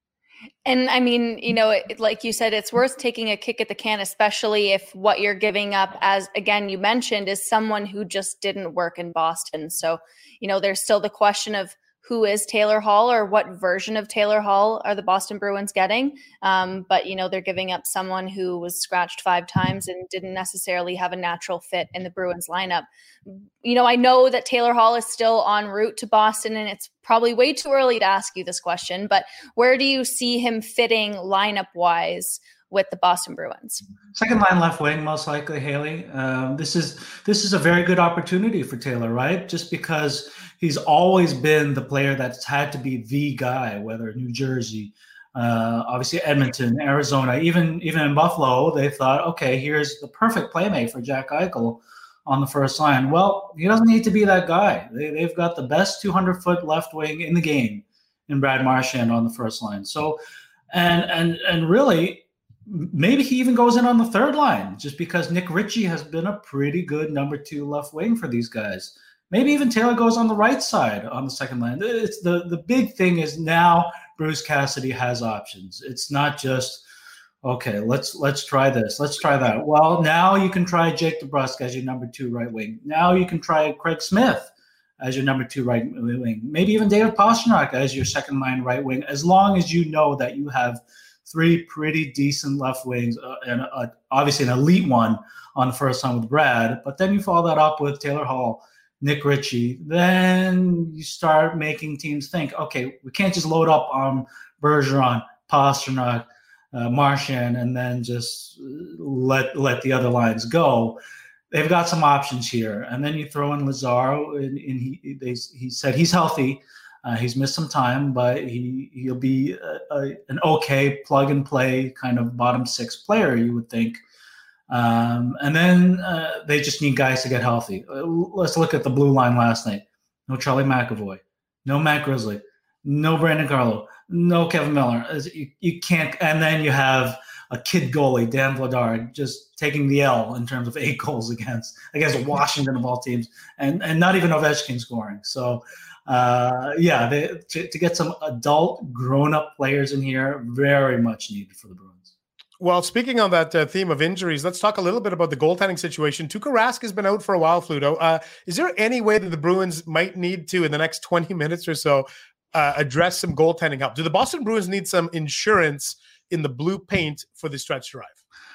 And I mean, you know, it, like you said, it's worth taking a kick at the can, especially if what you're giving up, as again, you mentioned, is someone who just didn't work in Boston. So, you know, there's still the question of who is Taylor Hall, or what version of Taylor Hall are the Boston Bruins getting? Um, but, you know, they're giving up someone who was scratched five times and didn't necessarily have a natural fit in the Bruins lineup. You know, I know that Taylor Hall is still en route to Boston, and it's probably way too early to ask you this question, but where do you see him fitting lineup-wise with the Boston Bruins? Second line left wing, most likely, Haley. Um, this is this is a very good opportunity for Taylor, right? Just because he's always been the player that's had to be the guy, whether New Jersey, uh, obviously Edmonton, Arizona, even even in Buffalo, they thought, okay, here's the perfect playmate for Jack Eichel on the first line. Well, he doesn't need to be that guy. They, they've got the best two hundred foot left wing in the game in Brad Marchand on the first line. So, and and and really, maybe he even goes in on the third line, just because Nick Ritchie has been a pretty good number two left wing for these guys. Maybe even Taylor goes on the right side on the second line. It's the, the big thing is now Bruce Cassidy has options. It's not just, okay, let's let's try this, let's try that. Well, now you can try Jake DeBrusk as your number two right wing. Now you can try Craig Smith as your number two right wing. Maybe even David Pastrnak as your second line right wing, as long as you know that you have three pretty decent left wings, uh, and uh, obviously an elite one on the first line with Brad. But then you follow that up with Taylor Hall, Nick Ritchie. Then you start making teams think, okay, we can't just load up on Bergeron, Pastrnak, uh, Marchand, and then just let let the other lines go. They've got some options here. And then you throw in Lazaro, and, and he they, he said he's healthy. Uh, he's missed some time, but he, he'll be a, a, an okay plug-and-play kind of bottom six player, you would think. Um, and then uh, they just need guys to get healthy. Uh, let's look at the blue line last night. No Charlie McAvoy, no Matt Grizzly, no Brandon Carlo, no Kevin Miller. You, you can't. And then you have a kid goalie, Dan Vladar, just taking the L in terms of eight goals against against Washington of all teams, and, and not even Ovechkin scoring. So, uh, yeah, they, to, to get some adult, grown-up players in here, very much needed for the Bruins. Well, speaking on that uh, theme of injuries, let's talk a little bit about the goaltending situation. Tuukka Rask has been out for a while, Fluto. Uh, is there any way that the Bruins might need to, in the next twenty minutes or so, uh, address some goaltending help? Do the Boston Bruins need some insurance in the blue paint for the stretch drive?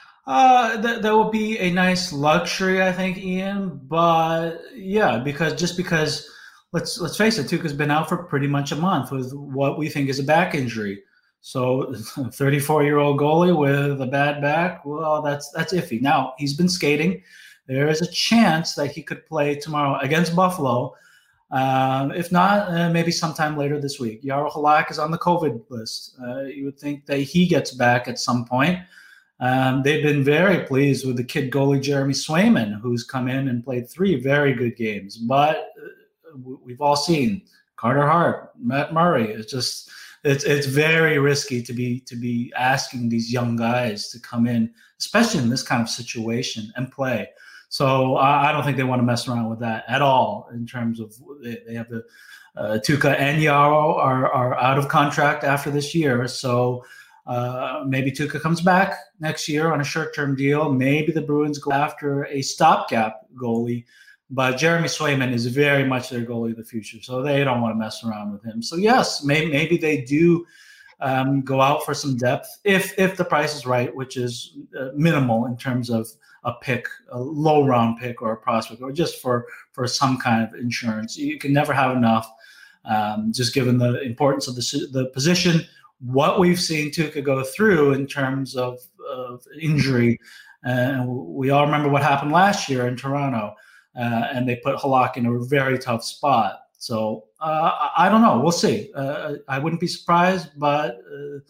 Uh, that, that would be a nice luxury, I think, Ian. But, yeah, because just because, let's let's face it, Tuukka's been out for pretty much a month with what we think is a back injury. So thirty-four-year-old goalie with a bad back, well, that's that's iffy. Now, he's been skating. There is a chance that he could play tomorrow against Buffalo. Um, if not, uh, maybe sometime later this week. Jaro Halak is on the COVID list. Uh, you would think that he gets back at some point. Um, they've been very pleased with the kid goalie Jeremy Swayman, who's come in and played three very good games. But uh, we've all seen Carter Hart, Matt Murray. It's just it's it's very risky to be to be asking these young guys to come in, especially in this kind of situation, and play. So I don't think they want to mess around with that at all. In terms of they, they have the uh, Tuukka and Jaro are are out of contract after this year, so uh, maybe Tuukka comes back next year on a short-term deal. Maybe the Bruins go after a stopgap goalie, but Jeremy Swayman is very much their goalie of the future, so they don't want to mess around with him. So yes, maybe maybe they do um, go out for some depth if if the price is right, which is uh, minimal in terms of a pick, a low round pick or a prospect, or just for for some kind of insurance. You can never have enough, um, just given the importance of the the position. What we've seen Tuukka go through in terms of, of injury, and uh, we all remember what happened last year in Toronto, uh, and they put Halak in a very tough spot. So uh, I don't know. We'll see. Uh, I wouldn't be surprised, but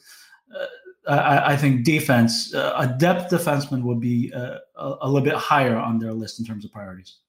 uh, I, I think defense, uh, a depth defenseman would be uh, a, a little bit higher on their list in terms of priorities.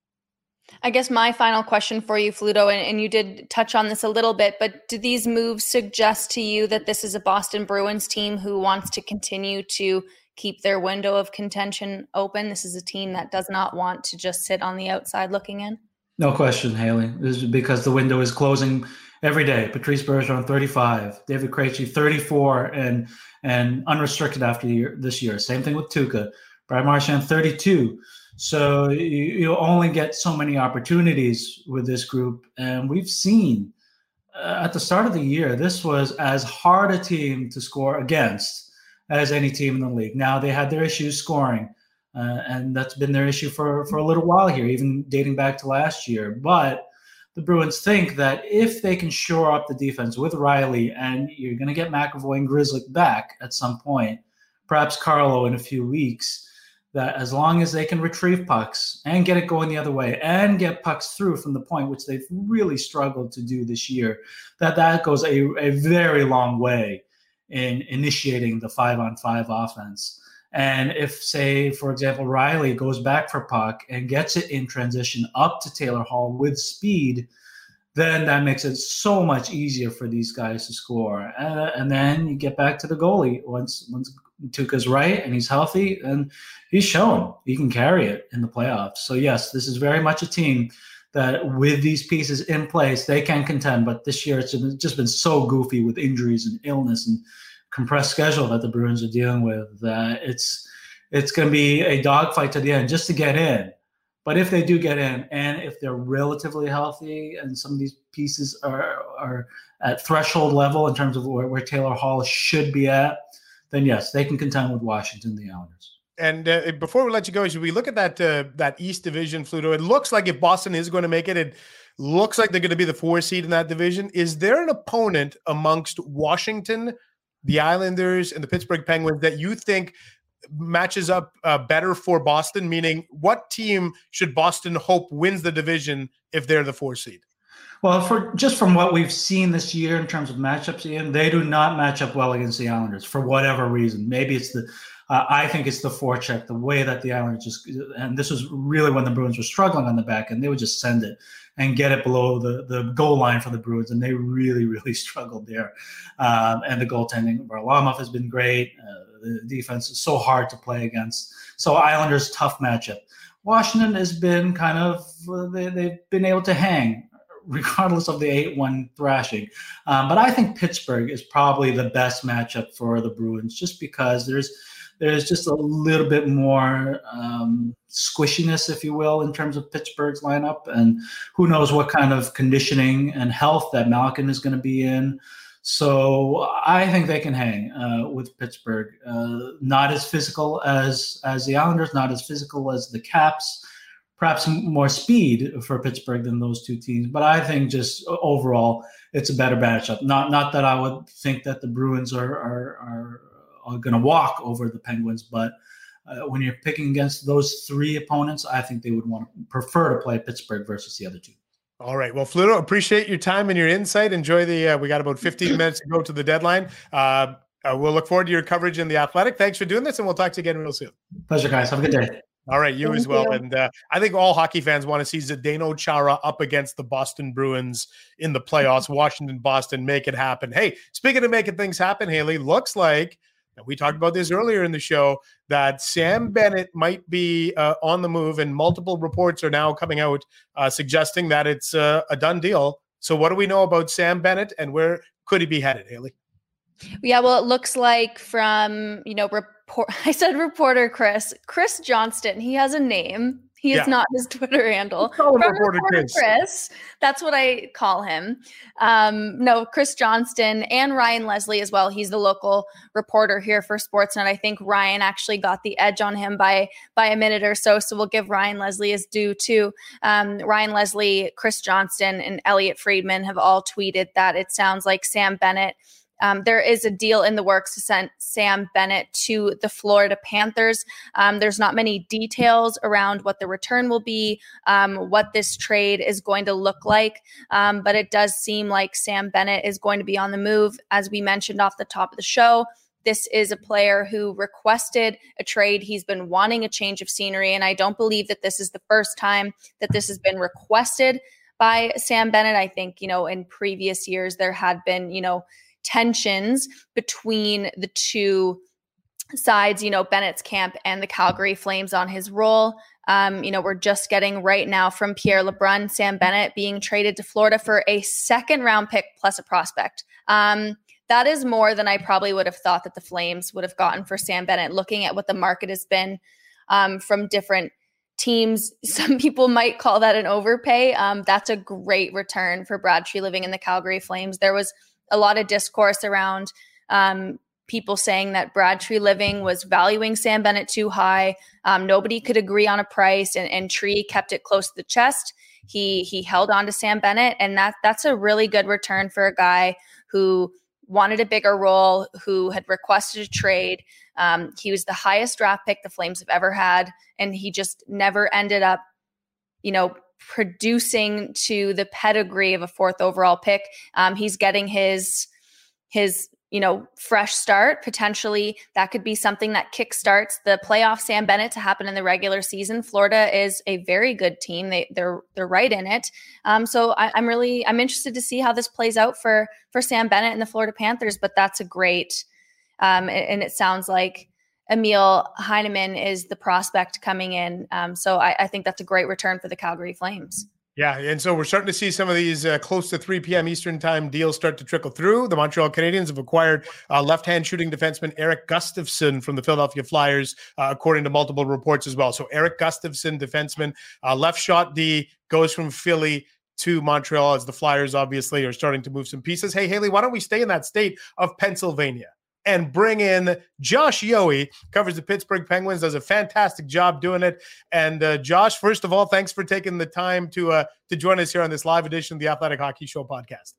I guess my final question for you, Fluto, and, and you did touch on this a little bit, but do these moves suggest to you that this is a Boston Bruins team who wants to continue to keep their window of contention open? This is a team that does not want to just sit on the outside looking in? No question, Haley. This is because the window is closing every day. Patrice Bergeron, thirty-five. David Krejci, thirty-four, and and unrestricted after the year, this year. Same thing with Tuukka. Brad Marchand, thirty-two. So you, you only get so many opportunities with this group. And we've seen uh, at the start of the year, this was as hard a team to score against as any team in the league. Now, they had their issues scoring. Uh, and that's been their issue for, for a little while here, even dating back to last year. But the Bruins think that if they can shore up the defense with Riley, and you're going to get McAvoy and Grzelcyk back at some point, perhaps Carlo in a few weeks, that as long as they can retrieve pucks and get it going the other way and get pucks through from the point, which they've really struggled to do this year, that that goes a, a very long way in initiating the five-on-five offense. And if, say, for example, Riley goes back for puck and gets it in transition up to Taylor Hall with speed, then that makes it so much easier for these guys to score. Uh, and then you get back to the goalie. Once once Tuukka's right and he's healthy, and he's shown he can carry it in the playoffs. So, yes, this is very much a team that with these pieces in place, they can contend. But this year it's just been so goofy with injuries and illness and compressed schedule that the Bruins are dealing with, that it's it's going to be a dogfight to the end just to get in. But if they do get in, and if they're relatively healthy and some of these pieces are are at threshold level in terms of where, where Taylor Hall should be at, then yes, they can contend with Washington, the Islanders. And uh, before we let you go, should we look at that uh, that East Division, Fluto? It looks like if Boston is going to make it, it looks like they're going to be the four seed in that division. Is there an opponent amongst Washington, the Islanders, and the Pittsburgh Penguins that you think matches up uh, better for Boston? Meaning, what team should Boston hope wins the division if they're the four seed? Well, for just from what we've seen this year in terms of matchups, Ian, they do not match up well against the Islanders for whatever reason. Maybe it's the, uh, I think it's the forecheck, the way that the Islanders just, and this was really when the Bruins were struggling on the back end, they would just send it and get it below the, the goal line for the Bruins, and they really, really struggled there. Um, and the goaltending, Varlamov has been great. Uh, the defense is so hard to play against. So Islanders, tough matchup. Washington has been kind of, they, they've been able to hang regardless of the eight one thrashing. Um, but I think Pittsburgh is probably the best matchup for the Bruins, just because there's there's just a little bit more um, squishiness, if you will, in terms of Pittsburgh's lineup. And who knows what kind of conditioning and health that Malkin is going to be in. So I think they can hang uh, with Pittsburgh. Uh, not as physical as, as the Islanders, not as physical as the Caps. Perhaps more speed for Pittsburgh than those two teams. But I think just overall, it's a better matchup. Not not that I would think that the Bruins are are, are, are going to walk over the Penguins, but uh, when you're picking against those three opponents, I think they would want to prefer to play Pittsburgh versus the other two. All right. Well, Fluto, appreciate your time and your insight. Enjoy the uh, – we got about fifteen minutes to go to the deadline. Uh, uh, we'll look forward to your coverage in The Athletic. Thanks for doing this, and we'll talk to you again real soon. Pleasure, guys. Have a good day. All right, you Thank as well. you. And uh, I think all hockey fans want to see Zdeno Chara up against the Boston Bruins in the playoffs. Washington, Boston, make it happen. Hey, speaking of making things happen, Haley, looks like, and we talked about this earlier in the show, that Sam Bennett might be uh, on the move, and multiple reports are now coming out uh, suggesting that it's uh, a done deal. So what do we know about Sam Bennett, and where could he be headed, Haley? Yeah, well, it looks like from, you know, report, I said reporter Chris, Chris Johnston, he has a name. He is Yeah. not his Twitter handle. Call him From Reporter Chris. Chris. That's what I call him. Um, no, Chris Johnston and Ryan Leslie as well. He's the local reporter here for Sportsnet. I think Ryan actually got the edge on him by by a minute or so. So we'll give Ryan Leslie his due too. Um, Ryan Leslie, Chris Johnston, and Elliot Friedman have all tweeted that it sounds like Sam Bennett Um, there is a deal in the works to send Sam Bennett to the Florida Panthers. Um, there's not many details around what the return will be, um, what this trade is going to look like, um, but it does seem like Sam Bennett is going to be on the move. As we mentioned off the top of the show, this is a player who requested a trade. He's been wanting a change of scenery, and I don't believe that this is the first time that this has been requested by Sam Bennett. I think, you know, in previous years, there had been, you know, tensions between the two sides, you know, Bennett's camp and the Calgary Flames on his role. Um, you know, we're just getting right now from Pierre LeBrun, Sam Bennett being traded to Florida for a second round pick plus a prospect. Um, that is more than I probably would have thought that the Flames would have gotten for Sam Bennett, looking at what the market has been um, from different teams. Some people might call that an overpay. Um, that's a great return for Brad Treliving and the Calgary Flames. There was a lot of discourse around um, people saying that Brad Treliving was valuing Sam Bennett too high. Um, nobody could agree on a price, and, and Tree kept it close to the chest. He he held on to Sam Bennett, and that that's a really good return for a guy who wanted a bigger role, who had requested a trade. Um, he was the highest draft pick the Flames have ever had, and he just never ended up, you know, producing to the pedigree of a fourth overall pick. Um, he's getting his, his, you know, fresh start. Potentially that could be something that kickstarts the playoff Sam Bennett to happen in the regular season. Florida is a very good team. They they're, they're right in it. Um, so I, I'm really, I'm interested to see how this plays out for, for Sam Bennett and the Florida Panthers, but that's a great, um, and, and it sounds like Emil Heineman is the prospect coming in. Um, so I, I think that's a great return for the Calgary Flames. Yeah, and so we're starting to see some of these uh, close to three p.m. Eastern time deals start to trickle through. The Montreal Canadiens have acquired uh, left-hand shooting defenseman Eric Gustafsson from the Philadelphia Flyers, uh, according to multiple reports as well. So Eric Gustafsson, defenseman, uh, left shot D, goes from Philly to Montreal as the Flyers obviously are starting to move some pieces. Hey, Haley, why don't we stay in that state of Pennsylvania and bring in Josh Yohe, covers the Pittsburgh Penguins, does a fantastic job doing it. And uh, Josh, first of all, thanks for taking the time to uh, to join us here on this live edition of the Athletic Hockey Show podcast.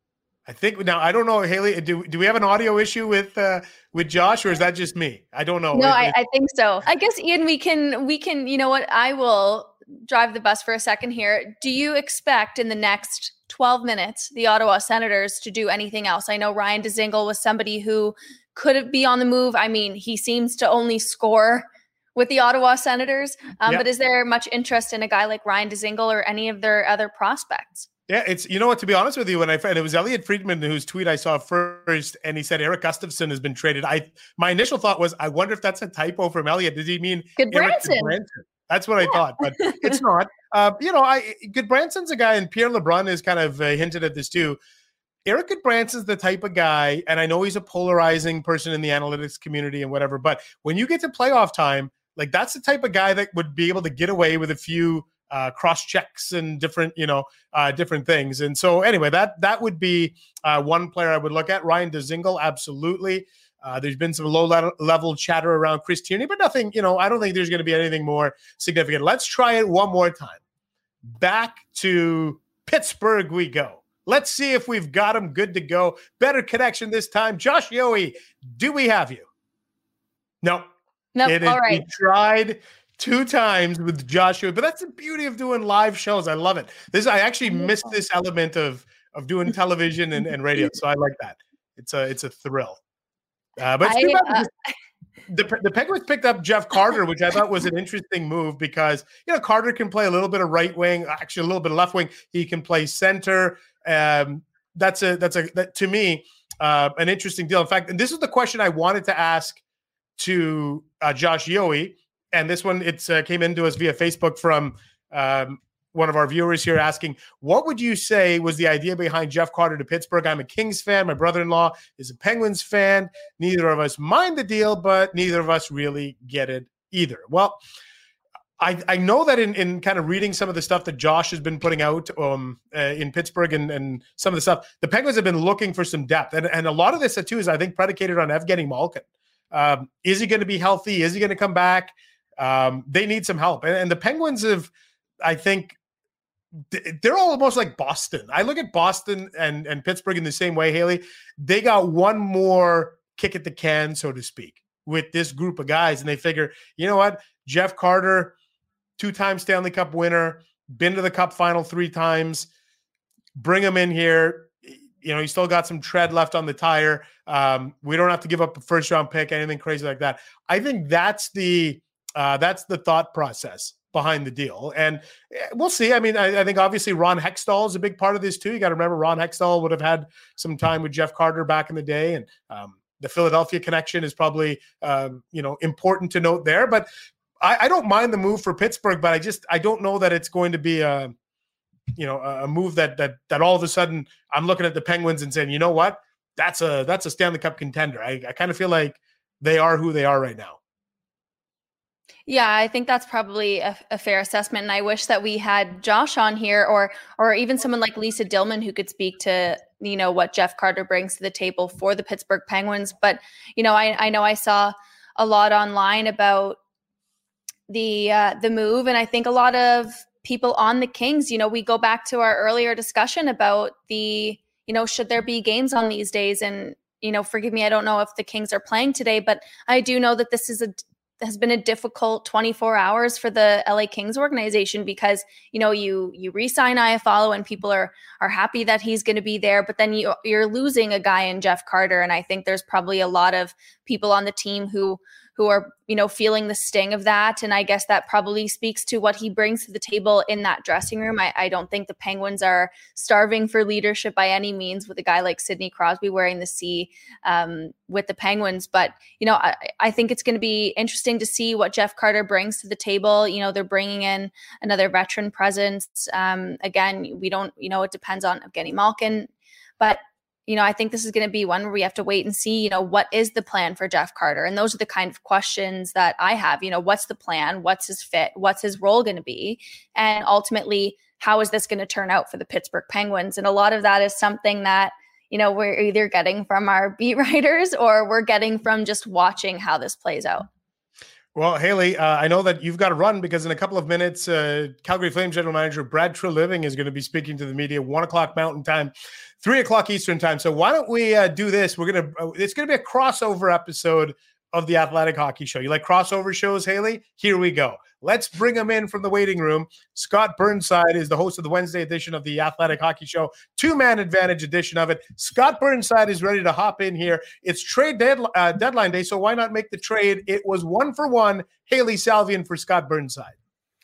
I think now, I don't know, Haley, do do we have an audio issue with uh, with Josh, or is that just me? I don't know. No, it, I, it, I think so. I guess, Ian, we can, we can, you know what, I will drive the bus for a second here. Do you expect in the next twelve minutes the Ottawa Senators to do anything else? I know Ryan Dzingel was somebody who could be on the move. I mean, he seems to only score with the Ottawa Senators. Um, yep. But is there much interest in a guy like Ryan Dzingel or any of their other prospects? Yeah, it's, you know what, to be honest with you, when I and it was Elliot Friedman whose tweet I saw first, and he said Eric Gustafsson has been traded. I my initial thought was, I wonder if that's a typo from Elliot. Did he mean Goodbranson? Eric Goodbranson? That's what yeah. I thought, but it's not. Uh, you know, I Goodbranson's a guy, and Pierre LeBrun has kind of uh, hinted at this too. Eric Goodbranson's the type of guy, and I know he's a polarizing person in the analytics community and whatever, but when you get to playoff time, like that's the type of guy that would be able to get away with a few uh, cross checks and different, you know, uh, different things. And so anyway, that that would be uh, one player I would look at. Ryan Dzingel, absolutely. Uh, there's been some low le- level chatter around Chris Tierney, but nothing, you know, I don't think there's going to be anything more significant. Let's try it one more time. Back to Pittsburgh we go. Let's see if we've got him good to go. Better connection this time. Josh Yohe, do we have you? No. No, nope. All right. We tried two times with Josh Yohe, but that's the beauty of doing live shows. I love it. This I actually missed this element of of doing television and, and radio, so I like that. It's a it's a thrill. Uh, but it's I, uh, the the Penguins picked up Jeff Carter, which I thought was an interesting move because you know Carter can play a little bit of right wing, actually a little bit of left wing. He can play center. Um, that's a that's a that, to me uh, an interesting deal. In fact, and this is the question I wanted to ask to uh, Josh Yohe, and this one it's uh, came into us via Facebook from um, one of our viewers here asking, what would you say was the idea behind Jeff Carter to Pittsburgh? I'm a Kings fan. My brother-in-law is a Penguins fan. Neither of us mind the deal, but neither of us really get it either. Well, I, I know that in, in kind of reading some of the stuff that Josh has been putting out um, uh, in Pittsburgh and, and some of the stuff, the Penguins have been looking for some depth. And, and a lot of this, too, is I think predicated on Evgeny Malkin. Um, is he going to be healthy? Is he going to come back? Um, they need some help. And, and the Penguins have, I think, they're almost like Boston. I look at Boston and, and Pittsburgh in the same way, Haley. They got one more kick at the can, so to speak, with this group of guys. And they figure, you know what? Jeff Carter, two-time Stanley Cup winner, been to the Cup final three times. Bring him in here. You know, he still got some tread left on the tire. Um, we don't have to give up a first-round pick, anything crazy like that. I think that's the uh, that's the thought process behind the deal. And we'll see. I mean, I, I think obviously Ron Hextall is a big part of this too. You got to remember Ron Hextall would have had some time with Jeff Carter back in the day. And um, the Philadelphia connection is probably, um, you know, important to note there. But I, I don't mind the move for Pittsburgh, but I just, I don't know that it's going to be a, you know, a move that, that, that all of a sudden I'm looking at the Penguins and saying, you know what, that's a, that's a Stanley Cup contender. I, I kind of feel like they are who they are right now. Yeah, I think that's probably a, a fair assessment. And I wish that we had Josh on here or, or even someone like Lisa Dillman who could speak to, you know, what Jeff Carter brings to the table for the Pittsburgh Penguins. But, you know, I, I know I saw a lot online about the uh, the move. And I think a lot of people on the Kings, you know, we go back to our earlier discussion about the, you know, should there be games on these days? And, you know, forgive me, I don't know if the Kings are playing today, but I do know that this is a has been a difficult twenty-four hours for the L A Kings organization because, you know, you you re-sign Iafallo and people are are happy that he's going to be there, but then you you're losing a guy in Jeff Carter. And I think there's probably a lot of people on the team who who are, you know, feeling the sting of that. And I guess that probably speaks to what he brings to the table in that dressing room. I, I don't think the Penguins are starving for leadership by any means with a guy like Sidney Crosby wearing the C um, with the Penguins. But, you know, I, I think it's going to be interesting to see what Jeff Carter brings to the table. You know, they're bringing in another veteran presence. Um, again, we don't, you know, it depends on Evgeny Malkin, but you know, I think this is going to be one where we have to wait and see, you know, what is the plan for Jeff Carter? And those are the kind of questions that I have, you know, what's the plan? What's his fit? What's his role going to be? And ultimately, how is this going to turn out for the Pittsburgh Penguins? And a lot of that is something that, you know, we're either getting from our beat writers or we're getting from just watching how this plays out. Well, Haley, uh, I know that you've got to run because in a couple of minutes, uh, Calgary Flames general manager Brad Treliving is going to be speaking to the media, one o'clock Mountain Time, three o'clock Eastern Time. So why don't we uh, do this? We're going to, uh, it's going to be a crossover episode of the Athletic Hockey Show. You like crossover shows, Haley? Here we go. Let's bring him in from the waiting room. Scott Burnside is the host of the Wednesday edition of the Athletic Hockey Show, two-man advantage edition of it. Scott Burnside is ready to hop in here. It's trade dead, uh, deadline day, so why not make the trade? It was one for one, Hailey Salvian for Scott Burnside.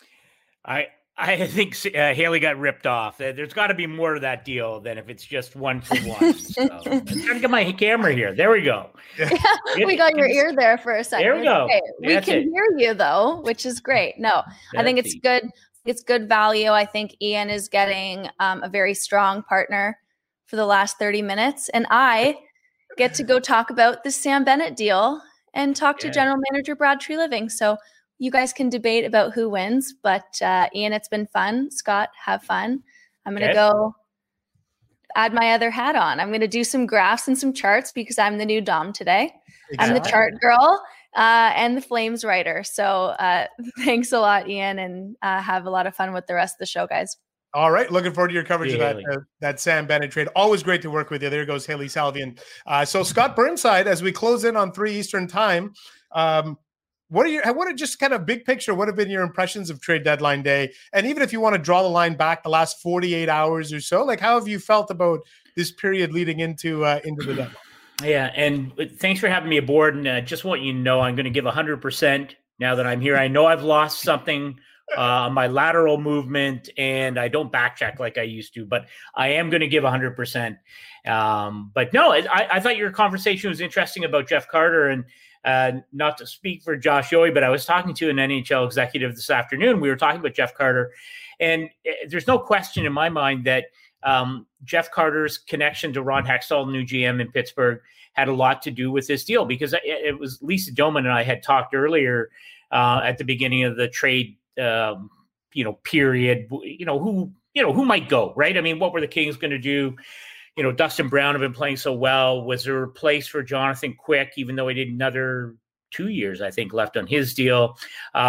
I I think uh, Haley got ripped off. There's got to be more to that deal than if it's just one for one. So, I'm trying to get my camera here. There we go. Yeah, we got your ear there for a second. There we go. Okay. We That's can it. hear you though, which is great. No, I think it's good. It's good value. I think Ian is getting um, a very strong partner for the last thirty minutes, and I get to go talk about the Sam Bennett deal and talk to Yeah. General Manager Brad Treliving. So you guys can debate about who wins, but uh, Ian, it's been fun. Scott, have fun. I'm going to Okay. go add my other hat on. I'm going to do some graphs and some charts because I'm the new Dom today. I'm the Exactly. chart girl uh, and the Flames writer. So uh, thanks a lot, Ian, and uh, have a lot of fun with the rest of the show, guys. All right. Looking forward to your coverage Hey, of that, Haley. uh, that Sam Bennett trade. Always great to work with you. There goes Hailey Salvian. Uh, so Scott Burnside, as we close in on three Eastern time, um, what are your, what are just kind of big picture? What have been your impressions of trade deadline day? And even if you want to draw the line back the last forty-eight hours or so, like how have you felt about this period leading into, uh, into the deadline? Yeah, and thanks for having me aboard. And uh, just want you to know, I'm going to give one hundred percent now that I'm here. I know I've lost something uh, on my lateral movement, and I don't backcheck like I used to, but I am going to give one hundred percent. Um, but no, I, I thought your conversation was interesting about Jeff Carter, and uh, not to speak for Josh Yohe, but I was talking to an N H L executive this afternoon. We were talking about Jeff Carter, and uh, there's no question in my mind that Um, Jeff Carter's connection to Ron Hextall, new G M in Pittsburgh, had a lot to do with this deal because it, it was Lisa Doman and I had talked earlier uh, at the beginning of the trade um, you know, period, you know, who, you know, who might go, right? I mean, what were the Kings going to do? You know, Dustin Brown have been playing so well. Was there a place for Jonathan Quick, even though he did another two years, I think, left on his deal?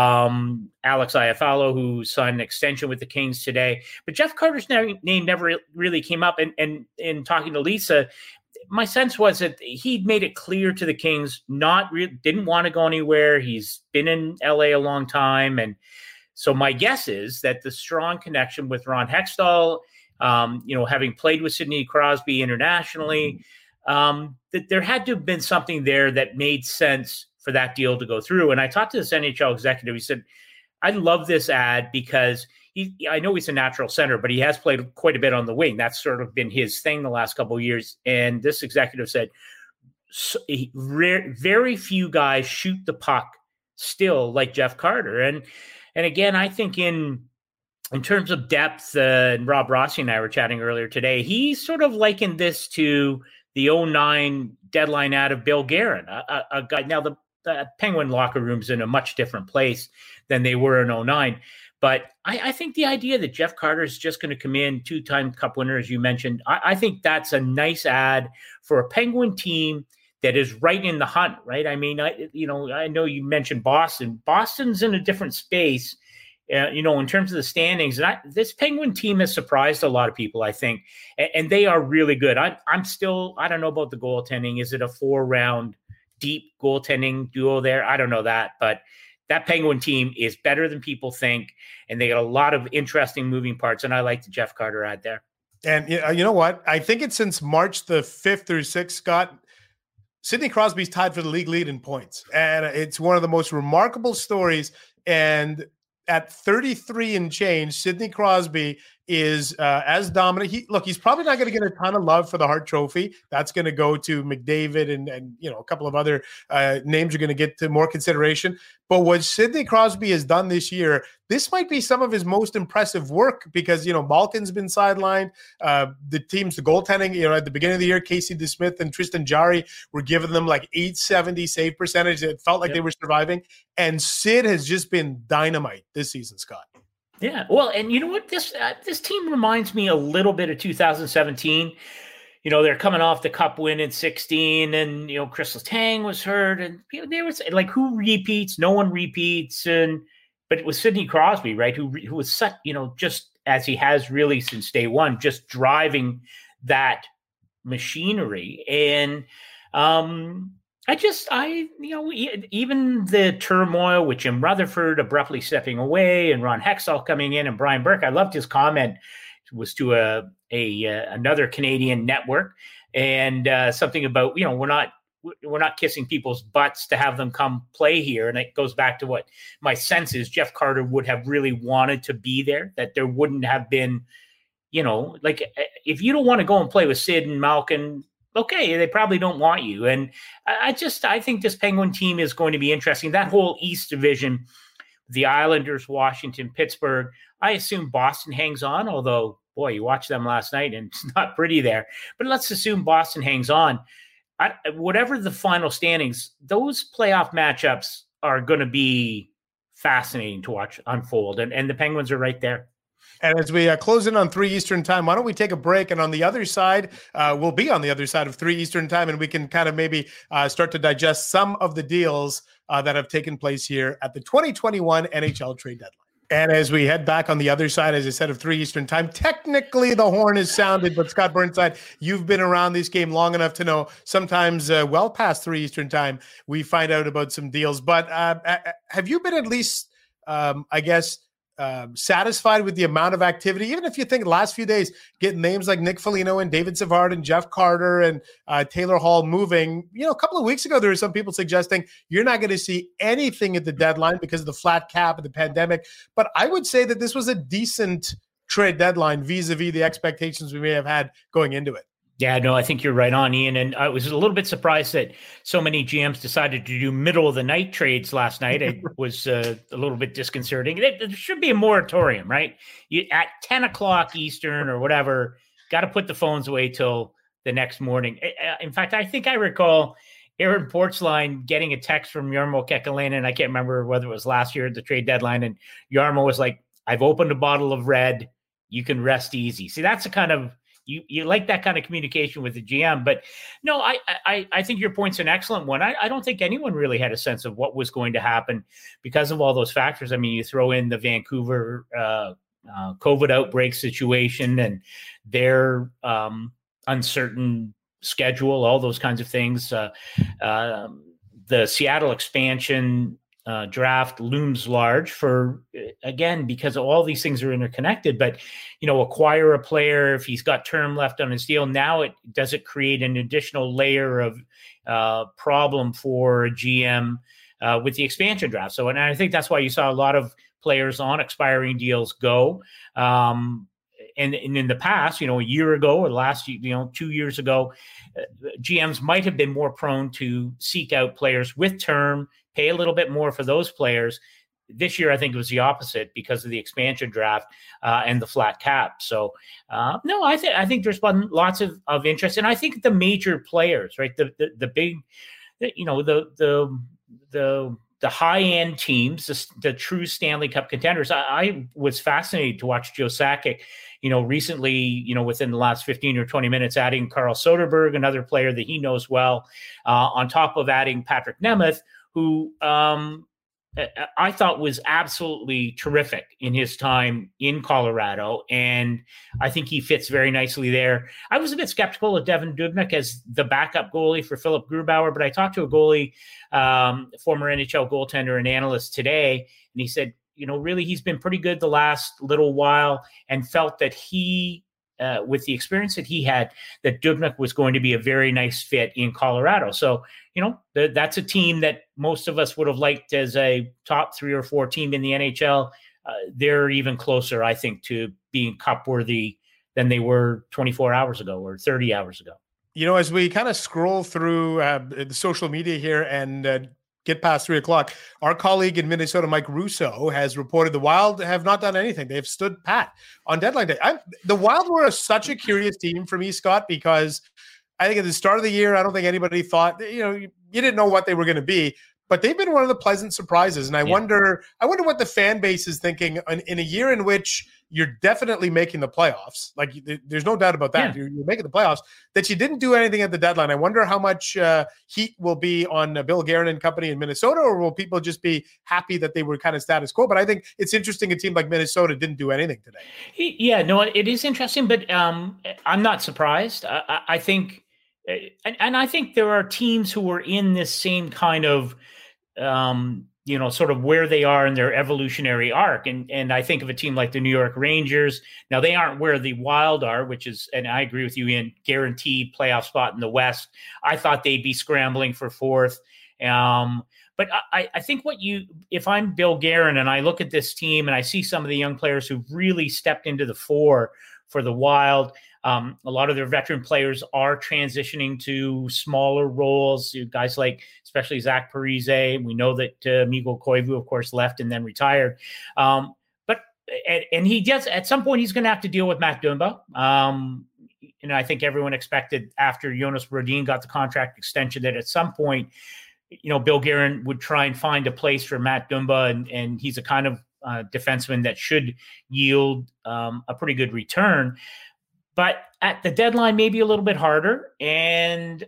Um, Alex Iafallo, who signed an extension with the Kings today. But Jeff Carter's name never really came up. And, and in talking to Lisa, my sense was that he'd made it clear to the Kings, not re- didn't want to go anywhere. He's been in L A a long time. And so my guess is that the strong connection with Ron Hextall, um, you know, having played with Sidney Crosby internationally, um, that there had to have been something there that made sense for that deal to go through. And I talked to this N H L executive. He said, I love this ad because he, I know he's a natural center, but he has played quite a bit on the wing. That's sort of been his thing the last couple of years. And this executive said, so, he, rare, very few guys shoot the puck still like Jeff Carter. And, and again, I think in, in terms of depth, uh, and Rob Rossi and I were chatting earlier today, he sort of likened this to the oh nine deadline ad of Bill Guerin, a, a, a guy. Now the, the Penguin locker room's in a much different place than they were in oh nine. But I, I think the idea that Jeff Carter is just going to come in, two-time Cup winner, as you mentioned, I, I think that's a nice ad for a Penguin team that is right in the hunt, right? I mean, I, you know, I know you mentioned Boston. Boston's in a different space, uh, you know, in terms of the standings. And I, this Penguin team has surprised a lot of people, I think, and, and they are really good. I, I'm still, I don't know about the goaltending. Is it a four-round deep goaltending duo there? I don't know that, but that Penguin team is better than people think, and they got a lot of interesting moving parts, and I like the Jeff Carter ad there. And you know what? I think it's since March the fifth or sixth, Scott, Sidney Crosby's tied for the league lead in points, and it's one of the most remarkable stories. And at thirty-three and change, Sidney Crosby is uh, as dominant. He, look, he's probably not going to get a ton of love for the Hart Trophy. That's going to go to McDavid and, and you know, a couple of other uh, names are going to get to more consideration. But what Sidney Crosby has done this year, this might be some of his most impressive work because, you know, Malkin's been sidelined. Uh, the teams, the goaltending, you know, at the beginning of the year, Casey DeSmith and Tristan Jarry were giving them like eight seventy save percentage. It felt like yep. they were surviving. And Sid has just been dynamite this season, Scott. Yeah, well, and you know what? This uh, this team reminds me a little bit of two thousand seventeen. You know, they're coming off the Cup win in sixteen, and, you know, Chris Letang was hurt, and you know, there was like, who repeats? No one repeats. And but it was Sidney Crosby, right? Who who was such, you know, just as he has really since day one, just driving that machinery. And um, I just, I, you know, even the turmoil with Jim Rutherford abruptly stepping away and Ron Hextall coming in and Brian Burke, I loved his comment. It was to a, a, uh, another Canadian network, and uh, something about, you know, we're not, we're not kissing people's butts to have them come play here. And it goes back to what my sense is. Jeff Carter would have really wanted to be there, that there wouldn't have been, you know, like, if you don't want to go and play with Sid and Malkin, okay, they probably don't want you. And I just, I think this Penguin team is going to be interesting. That whole East Division, the Islanders, Washington, Pittsburgh, I assume Boston hangs on, although, boy, you watched them last night and it's not pretty there. But let's assume Boston hangs on. I, whatever the final standings, those playoff matchups are going to be fascinating to watch unfold. And, and the Penguins are right there. And as we uh, close in on three Eastern time, why don't we take a break? And on the other side, uh, we'll be on the other side of three Eastern time, and we can kind of maybe uh, start to digest some of the deals uh, that have taken place here at the twenty twenty-one N H L trade deadline. And as we head back on the other side, as I said, of three Eastern time, technically the horn is sounded, but Scott Burnside, you've been around this game long enough to know sometimes uh, well past three Eastern time, we find out about some deals. But uh, have you been at least, um, I guess, Um, satisfied with the amount of activity, even if you think the last few days, getting names like Nick Foligno and David Savard and Jeff Carter and uh, Taylor Hall moving? You know, a couple of weeks ago, there were some people suggesting you're not going to see anything at the deadline because of the flat cap and the pandemic. But I would say that this was a decent trade deadline vis-a-vis the expectations we may have had going into it. Yeah, no, I think you're right on, Ian. And I was a little bit surprised that so many G Ms decided to do middle of the night trades last night. It was uh, a little bit disconcerting. There should be a moratorium, right? You, at ten o'clock Eastern or whatever, got to put the phones away till the next morning. In fact, I think I recall Aaron Portzline getting a text from Jarmo Kekalainen. I can't remember whether it was last year at the trade deadline. And Jarmo was like, I've opened a bottle of red. You can rest easy. See, that's the kind of, you you like that kind of communication with the G M. But no, I I, I think your point's an excellent one. I, I don't think anyone really had a sense of what was going to happen because of all those factors. I mean, you throw in the Vancouver uh, uh, COVID outbreak situation and their um, uncertain schedule, all those kinds of things. Uh, uh, the Seattle expansion uh, draft looms large for, again, because all these things are interconnected, but, you know, acquire a player if he's got term left on his deal. Now it does it create an additional layer of uh, problem for a G M uh, with the expansion draft. So, and I think that's why you saw a lot of players on expiring deals go. Um, And, and in the past, you know, a year ago or last, you know, two years ago, uh, G Ms might have been more prone to seek out players with term, pay a little bit more for those players. This year, I think it was the opposite because of the expansion draft uh, and the flat cap. So, uh, no, I think I think there's been lots of, of interest, and I think the major players, right, the the, the big, you know, the the the the high-end teams, the, the true Stanley Cup contenders. I, I was fascinated to watch Joe Sakic, you know, recently, you know, within the last fifteen or twenty minutes, adding Carl Soderberg, another player that he knows well, uh, on top of adding Patrick Nemeth, who um, I thought was absolutely terrific in his time in Colorado. And I think he fits very nicely there. I was a bit skeptical of Devan Dubnyk as the backup goalie for Philip Grubauer, but I talked to a goalie, um, former N H L goaltender and analyst today, and he said, you know, really, he's been pretty good the last little while, and felt that he, uh, with the experience that he had, that Dubnyk was going to be a very nice fit in Colorado. So, you know, th- that's a team that most of us would have liked as a top three or four team in the N H L. Uh, they're even closer, I think, to being cup worthy than they were twenty-four hours ago or thirty hours ago. You know, as we kind of scroll through uh, the social media here and uh, get past three o'clock, our colleague in Minnesota, Mike Russo, has reported the Wild have not done anything. They've stood pat on deadline day. I'm, the Wild were a, such a curious team for me, Scott, because I think at the start of the year, I don't think anybody thought, you know, you, you didn't know what they were going to be, but they've been one of the pleasant surprises. And I yeah. wonder, I wonder what the fan base is thinking in, in a year in which you're definitely making the playoffs. Like, there's no doubt about that. Yeah. You're, you're making the playoffs, that you didn't do anything at the deadline. I wonder how much uh, heat will be on uh, Bill Guerin and company in Minnesota, or will people just be happy that they were kind of status quo? But I think it's interesting a team like Minnesota didn't do anything today. Yeah, no, it is interesting, but um, I'm not surprised. I, I think, and, and I think there are teams who are in this same kind of, um, you know, sort of where they are in their evolutionary arc. And and I think of a team like the New York Rangers. Now, they aren't where the Wild are, which is, and I agree with you, Ian, guaranteed playoff spot in the West. I thought they'd be scrambling for fourth. Um, but I, I think what you, if I'm Bill Guerin and I look at this team and I see some of the young players who've really stepped into the fore for the Wild, Um, a lot of their veteran players are transitioning to smaller roles. Guys like, especially Zach Parise. We know that uh, Mikko Koivu, of course, left and then retired. Um, but and, and he does at some point he's going to have to deal with Matt Dumba. Um, you know, I think everyone expected after Jonas Brodin got the contract extension that at some point, you know, Bill Guerin would try and find a place for Matt Dumba, and and he's a kind of uh, defenseman that should yield um, a pretty good return. But at the deadline, maybe a little bit harder. And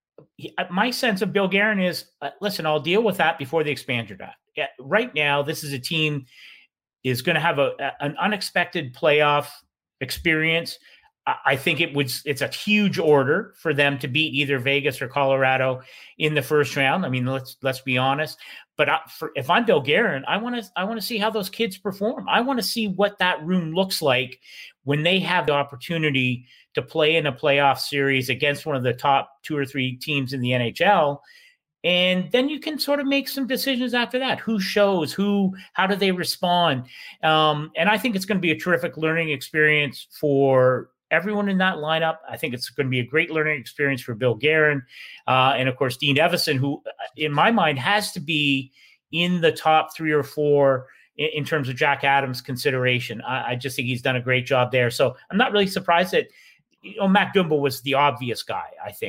my sense of Bill Guerin is, uh, listen, I'll deal with that before the expansion draft. Yeah, right now, this is a team is going to have a, a an unexpected playoff experience. I, I think it would. It's a huge order for them to beat either Vegas or Colorado in the first round. I mean, let's let's be honest. But I, for, if I'm Bill Guerin, I want to I want to see how those kids perform. I want to see what that room looks like when they have the opportunity to play in a playoff series against one of the top two or three teams in the N H L. And then you can sort of make some decisions after that. Who shows, who, how do they respond? Um, and I think it's going to be a terrific learning experience for everyone in that lineup. I think it's going to be a great learning experience for Bill Guerin. Uh, and of course, Dean Evason, who in my mind has to be in the top three or four in terms of Jack Adams consideration. I, I just think he's done a great job there. So I'm not really surprised that, you know, Matt Dumba was the obvious guy, I think.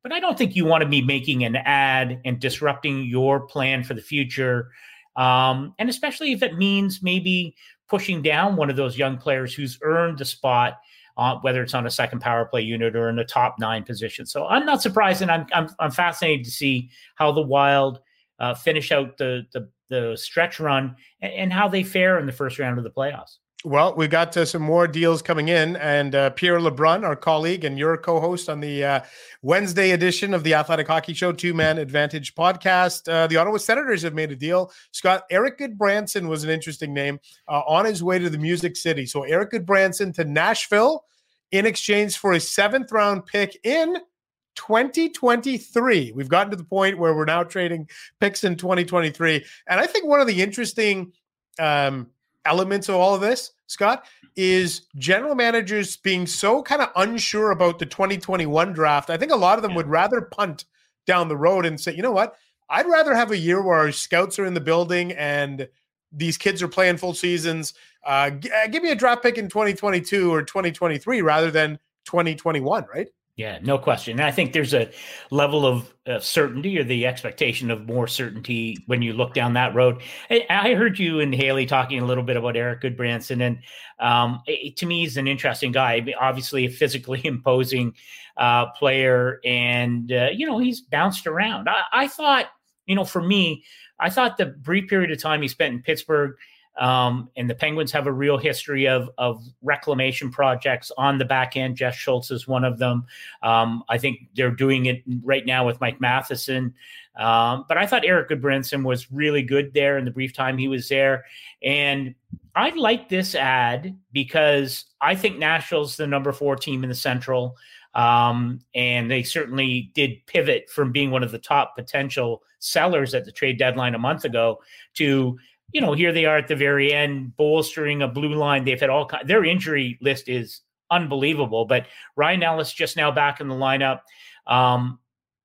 but I don't think you want to be making an ad and disrupting your plan for the future. Um, and especially if it means maybe pushing down one of those young players who's earned the spot, uh, whether it's on a second power play unit or in the top nine position. So I'm not surprised, and I'm I'm, I'm fascinated to see how the Wild uh, finish out the, the the stretch run and, and how they fare in the first round of the playoffs. Well, we got uh, some more deals coming in, and uh, Pierre LeBrun, our colleague and your co-host on the uh, Wednesday edition of the Athletic Hockey Show Two-Man Advantage podcast. Uh, the Ottawa Senators have made a deal. Scott, Eric Goodbranson was an interesting name uh, on his way to the Music City. So Eric Goodbranson to Nashville in exchange for a seventh round pick in twenty twenty-three. We've gotten to the point where we're now trading picks in twenty twenty-three. And I think one of the interesting um, elements of all of this, Scott, is general managers being so kind of unsure about the twenty twenty-one draft. I think a lot of them would rather punt down the road and say, you know what, I'd rather have a year where our scouts are in the building and these kids are playing full seasons. Uh, g- give me a draft pick in twenty twenty-two or twenty twenty-three rather than twenty twenty-one, right? Yeah, no question. And I think there's a level of uh, certainty or the expectation of more certainty when you look down that road. I, I heard you and Haley talking a little bit about Eric Goodbranson, and um, it, to me, he's an interesting guy. I mean, obviously, a physically imposing uh, player, and uh, you know, he's bounced around. I, I thought, you know, for me, I thought the brief period of time he spent in Pittsburgh. Um, and the Penguins have a real history of of reclamation projects on the back end. Jeff Schultz is one of them. Um, I think they're doing it right now with Mike Matheson. Um, but I thought Eric Goodbranson was really good there in the brief time he was there. And I like this ad because I think Nashville's the number four team in the Central. Um, and they certainly did pivot from being one of the top potential sellers at the trade deadline a month ago to, you know, here they are at the very end, bolstering a blue line. They've had all kinds, their injury list is unbelievable, but Ryan Ellis just now back in the lineup. Um,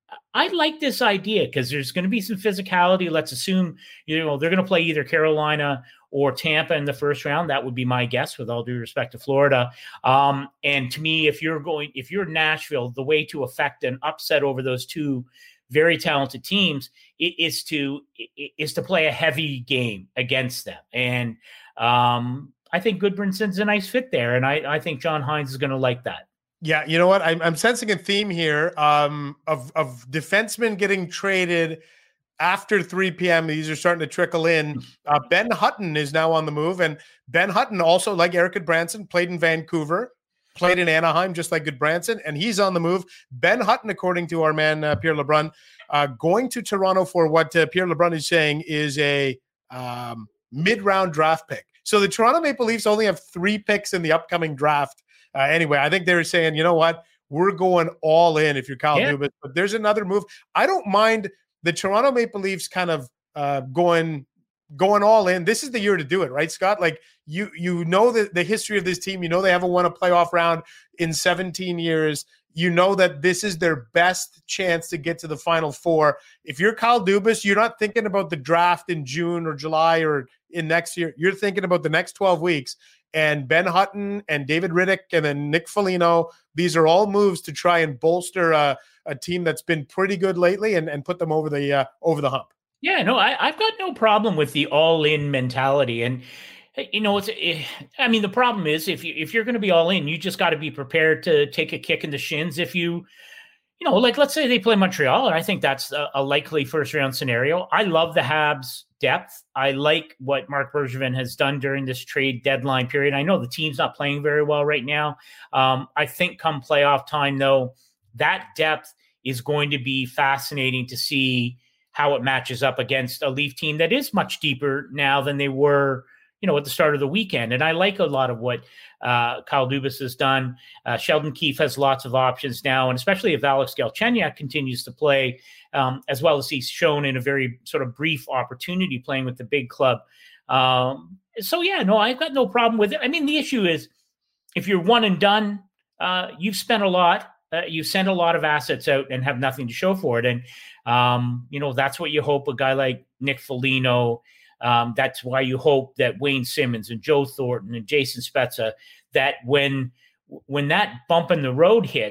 I like this idea because there's going to be some physicality. Let's assume, you know, they're going to play either Carolina or Tampa in the first round. That would be my guess, with all due respect to Florida. Um, and to me, if you're going, if you're Nashville, the way to affect an upset over those two very talented teams is to is to play a heavy game against them. And um, I think Goodbranson's a nice fit there. And I, I think John Hines is going to like that. Yeah, you know what? I'm, I'm sensing a theme here um, of, of defensemen getting traded after three p.m. These are starting to trickle in. Uh, Ben Hutton is now on the move. And Ben Hutton also, like Eric Goodbranson, played in Vancouver, played in Anaheim, just like Goodbranson, and he's on the move. Ben Hutton, according to our man, uh, Pierre LeBrun, uh, going to Toronto for what uh, Pierre LeBrun is saying is a um, mid-round draft pick. So the Toronto Maple Leafs only have three picks in the upcoming draft. Uh, anyway, I think they're saying, you know what, we're going all in if you're Kyle yeah. Dubas. But there's another move. I don't mind the Toronto Maple Leafs kind of uh, going going all in. This is the year to do it, right, Scott? Like you you know the, the history of this team. You know they haven't won a playoff round in seventeen years. You know that this is their best chance to get to the Final Four. If you're Kyle Dubas, you're not thinking about the draft in June or July or in next year. You're thinking about the next twelve weeks. And Ben Hutton and David Riddick and then Nick Foligno, these are all moves to try and bolster a, a team that's been pretty good lately and, and put them over the uh, over the hump. Yeah, no, I, I've got no problem with the all-in mentality. And, you know, it's, it, I mean, the problem is if, you, if you're going to be all in, you just got to be prepared to take a kick in the shins if you, you know, like let's say they play Montreal, and I think that's a, a likely first-round scenario. I love the Habs' depth. I like what Marc Bergevin has done during this trade deadline period. I know the team's not playing very well right now. Um, I think come playoff time, though, that depth is going to be fascinating to see how it matches up against a Leaf team that is much deeper now than they were, you know, at the start of the weekend. And I like a lot of what uh, Kyle Dubas has done. Uh, Sheldon Keefe has lots of options now, and especially if Alex Galchenyuk continues to play, um, as well as he's shown in a very sort of brief opportunity playing with the big club. Um, so, yeah, no, I've got no problem with it. I mean, the issue is if you're one and done, uh, you've spent a lot. Uh, you send a lot of assets out and have nothing to show for it. And, um, you know, that's what you hope a guy like Nick Foligno, um, that's why you hope that Wayne Simmons and Joe Thornton and Jason Spezza, that when when that bump in the road hits,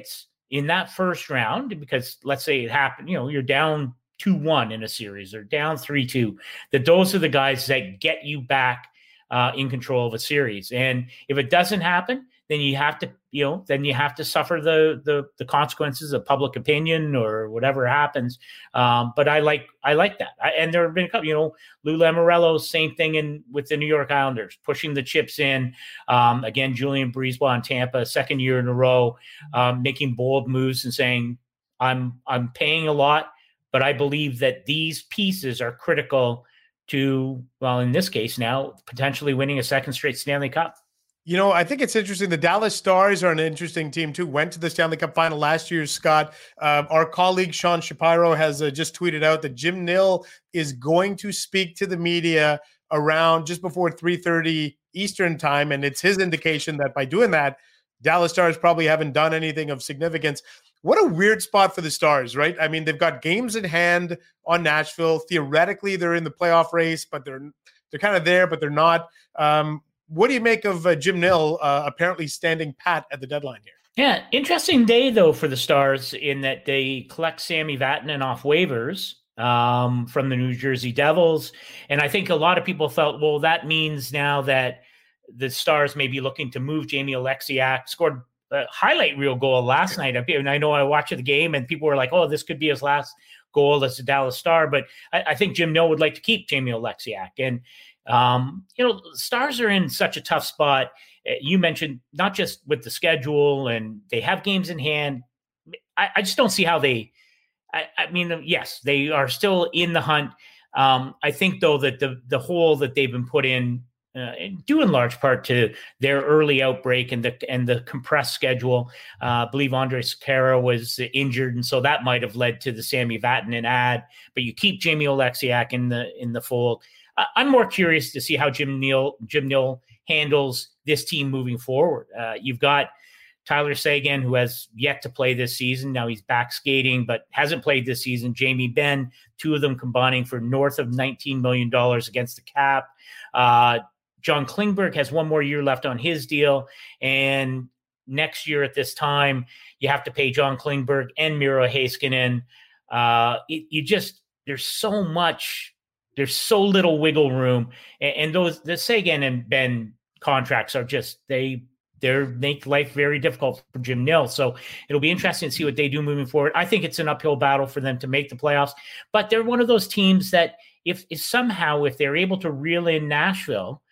in that first round, because let's say it happened, you know, you're down two one in a series or down three two, that those are the guys that get you back uh, in control of a series. And if it doesn't happen, then you have to, you know, then you have to suffer the the, the consequences of public opinion or whatever happens. Um, but I like I like that. I, and there have been a couple, you know, Lou Lamoriello, same thing in with the New York Islanders, pushing the chips in. Um, again, Julian Brisebois in Tampa, second year in a row, um, making bold moves and saying, I'm I'm paying a lot, but I believe that these pieces are critical to, well, in this case now, potentially winning a second straight Stanley Cup. You know, I think it's interesting. The Dallas Stars are an interesting team, too. Went to the Stanley Cup final last year, Scott. Uh, our colleague, Sean Shapiro, has uh, just tweeted out that Jim Nill is going to speak to the media around just before three thirty Eastern time. And it's his indication that by doing that, Dallas Stars probably haven't done anything of significance. What a weird spot for the Stars, right? I mean, they've got games in hand on Nashville. Theoretically, they're in the playoff race, but they're they're kind of there, but they're not. Um, What do you make of uh, Jim Nill uh, apparently standing pat at the deadline here? Yeah, interesting day, though, for the Stars in that they collect Sammy Vatanen off waivers um, from the New Jersey Devils. And I think a lot of people felt, well, that means now that the Stars may be looking to move Jamie Oleksiak, scored a highlight reel goal last night. And I know I watched the game and people were like, oh, this could be his last goal as a Dallas Star. But I, I think Jim Nill would like to keep Jamie Oleksiak. And Um, you know, Stars are in such a tough spot. You mentioned not just with the schedule and they have games in hand. I, I just don't see how they, I, I mean, yes, they are still in the hunt. Um, I think though that the, the hole that they've been put in, uh, due in large part to their early outbreak and the, and the compressed schedule, uh, I believe Andre Sekera was injured. And so that might've led to the Sammy Vatanen ad, but you keep Jamie Oleksiak in the, in the fold. I'm more curious to see how Jim Nill, Jim Nill handles this team moving forward. Uh, you've got Tyler Seguin, who has yet to play this season. Now he's back skating, but hasn't played this season. Jamie Benn, two of them combining for north of nineteen million dollars against the cap. Uh, John Klingberg has one more year left on his deal. And next year at this time, you have to pay John Klingberg and Miro Heiskanen. Uh, it, you just, there's so much... There's so little wiggle room, and, and those the Seguin and Ben contracts are just they they make life very difficult for Jim Nill. So it'll be interesting to see what they do moving forward. I think it's an uphill battle for them to make the playoffs, but they're one of those teams that if, if somehow if they're able to reel in Nashville,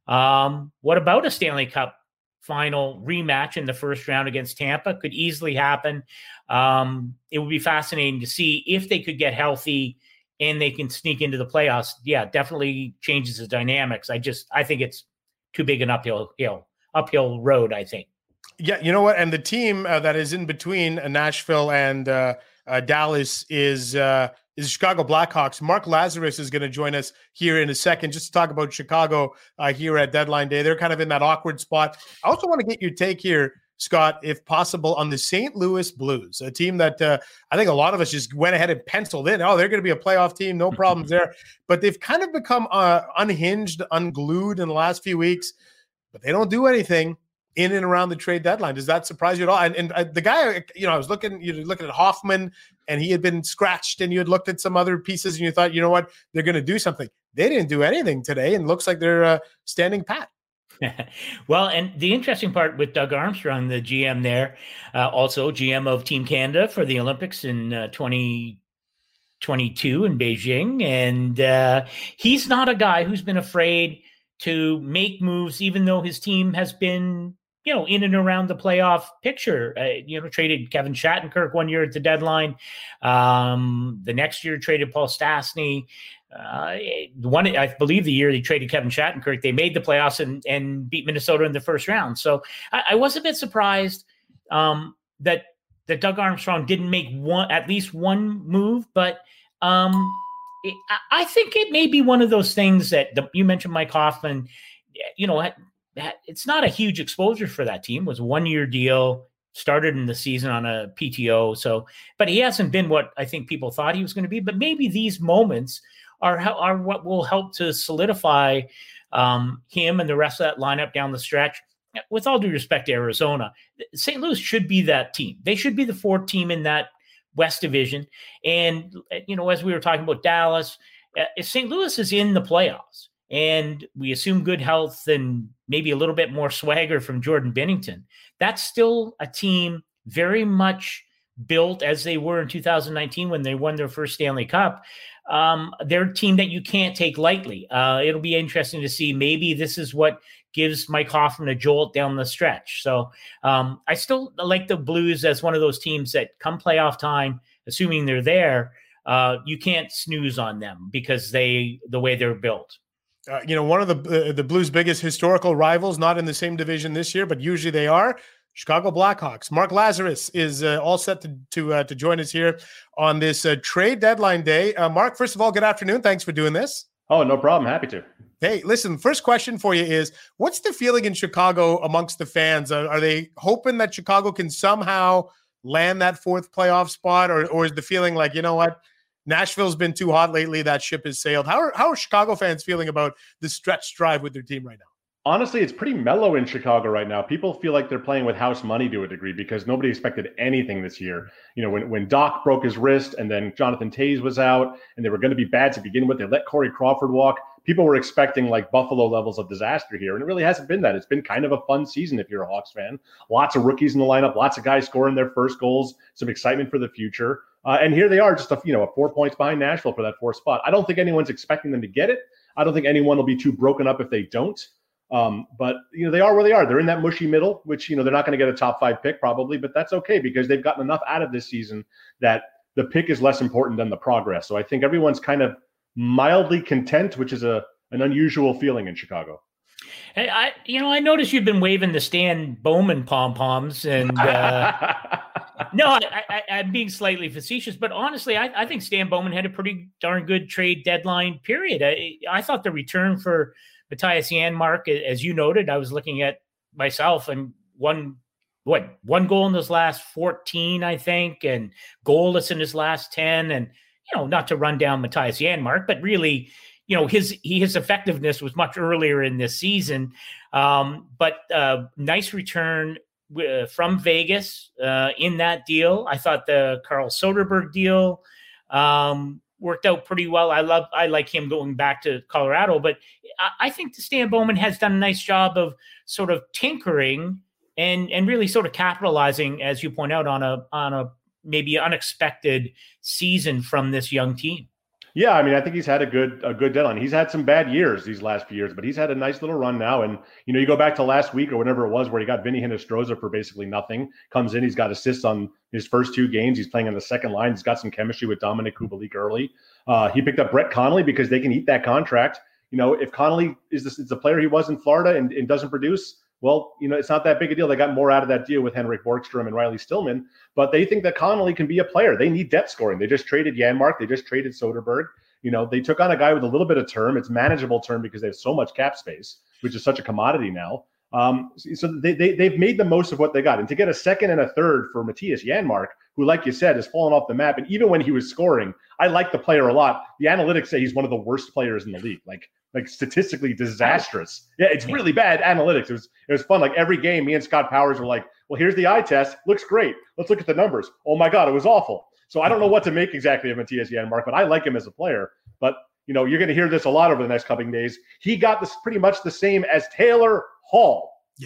um, what about a Stanley Cup final rematch in the first round against Tampa? Could easily happen. Um, it would be fascinating to see if they could get healthy and they can sneak into the playoffs. Yeah, definitely changes the dynamics. I just, I think it's too big an uphill hill, uphill road, I think. Yeah, you know what? And the team uh, that is in between uh, Nashville and uh, uh, Dallas is uh, is Chicago Blackhawks. Mark Lazarus is going to join us here in a second just to talk about Chicago uh, here at deadline day. They're kind of in that awkward spot. I also want to get your take here, Scott, if possible, on the Saint Louis Blues, a team that uh, I think a lot of us just went ahead and penciled in. Oh, they're going to be a playoff team, no problems there. But they've kind of become uh, unhinged, unglued in the last few weeks, but they don't do anything in and around the trade deadline. Does that surprise you at all? And, and uh, the guy, you know, I was looking, you're looking at Hoffman, and he had been scratched, and you had looked at some other pieces, and you thought, you know what, they're going to do something. They didn't do anything today, and looks like they're uh, standing pat. Well, and the interesting part with Doug Armstrong, the G M there, uh, also G M of Team Canada for the Olympics in uh, twenty twenty-two in Beijing. And uh, he's not a guy who's been afraid to make moves, even though his team has been, you know, in and around the playoff picture. Uh, you know, traded Kevin Shattenkirk one year at the deadline. Um, the next year traded Paul Stastny. Uh, one, I believe the year they traded Kevin Shattenkirk, they made the playoffs and, and beat Minnesota in the first round. So I, I was a bit surprised um, that that Doug Armstrong didn't make one, at least one move. But um, it, I, I think it may be one of those things that the, you mentioned Mike Hoffman. You know, it's not a huge exposure for that team. It was a one year deal. Started in the season on a P T O. So, but he hasn't been what I think people thought he was going to be. But maybe these moments are are what will help to solidify um, him and the rest of that lineup down the stretch. with all due respect to Arizona, Saint Louis should be that team. They should be the fourth team in that West Division. And, you know, as we were talking about Dallas, if Saint Louis is in the playoffs and we assume good health and maybe a little bit more swagger from Jordan Binnington, that's still a team very much built as they were in two thousand nineteen when they won their first Stanley Cup. Um, they're a team that you can't take lightly. Uh, it'll be interesting to see. Maybe this is what gives Mike Hoffman a jolt down the stretch. So um, I still like the Blues as one of those teams that come playoff time, assuming they're there, uh, you can't snooze on them because they the way they're built. Uh, you know, one of the uh, the Blues' biggest historical rivals, not in the same division this year, but usually they are, Chicago Blackhawks. Mark Lazarus is uh, all set to to, uh, to join us here on this uh, trade deadline day. Uh, Mark, first of all, good afternoon. Thanks for doing this. Oh, no problem. Happy to. Hey, listen, first question for you is, what's the feeling in Chicago amongst the fans? Are, are they hoping that Chicago can somehow land that fourth playoff spot, or, or is the feeling like, you know what, Nashville's been too hot lately, that ship has sailed? How are, how are Chicago fans feeling about the stretch drive with their team right now? Honestly, it's pretty mellow in Chicago right now. People feel like they're playing with house money to a degree because nobody expected anything this year. You know, when, when Doc broke his wrist and then Jonathan Toews was out and they were going to be bad to begin with, they let Corey Crawford walk. People were expecting like Buffalo levels of disaster here, and it really hasn't been that. It's been kind of a fun season if you're a Hawks fan. Lots of rookies in the lineup, lots of guys scoring their first goals, some excitement for the future. Uh, and here they are, just a, you know, a four points behind Nashville for that fourth spot. I don't think anyone's expecting them to get it. I don't think anyone will be too broken up if they don't. Um, but, you know, they are where they are. They're in that mushy middle, which, you know, they're not going to get a top five pick probably, but that's okay because they've gotten enough out of this season that the pick is less important than the progress. So I think everyone's kind of mildly content, which is a an unusual feeling in Chicago. Hey, I, you know, I noticed you've been waving the Stan Bowman pom-poms and, uh, no, I, I, I'm being slightly facetious, but honestly, I, I think Stan Bowman had a pretty darn good trade deadline period. I, I thought the return for Matthias Janmark, as you noted, I was looking at myself and one, what, one goal in his last fourteen, I think, and goalless in his last ten. And, you know, not to run down Matthias Janmark, but really, you know, his he, his effectiveness was much earlier in this season. Um, but uh, nice return uh, from Vegas uh, in that deal. I thought the Carl Soderberg deal um, worked out pretty well. I love, I like him going back to Colorado, but I, I think the Stan Bowman has done a nice job of sort of tinkering and and really sort of capitalizing, as you point out, on a on a maybe unexpected season from this young team. Yeah, I mean, I think he's had a good a good deadline. He's had some bad years these last few years, but he's had a nice little run now. And, you know, you go back to last week or whatever it was where he got Vinny Hinostroza for basically nothing. Comes in, he's got assists on his first two games. He's playing on the second line. He's got some chemistry with Dominic Kubalik early. Uh, he picked up Brett Connolly because they can eat that contract. You know, if Connolly is the, is the player he was in Florida and, and doesn't produce, well, you know, it's not that big a deal. They got more out of that deal with Henrik Borgstrom and Riley Stillman, but they think that Connolly can be a player. They need depth scoring. They just traded Janmark. They just traded Soderberg. You know, they took on a guy with a little bit of term. It's manageable term because they have so much cap space, which is such a commodity now. Um, so they, they, they've made the most of what they got. And to get a second and a third for Matthias Janmark, who, like you said, has fallen off the map. And even when he was scoring, I like the player a lot. The analytics say he's one of the worst players in the league, like like statistically disastrous. Yeah, it's really bad analytics. It was it was fun. Like every game, me and Scott Powers were like, well, here's the eye test. Looks great. Let's look at the numbers. Oh, my God, it was awful. So I don't know what to make exactly of Matthias Janmark, but I like him as a player. But, you know, you're going to hear this a lot over the next couple of days. He got this pretty much the same as Taylor Hall. Yeah.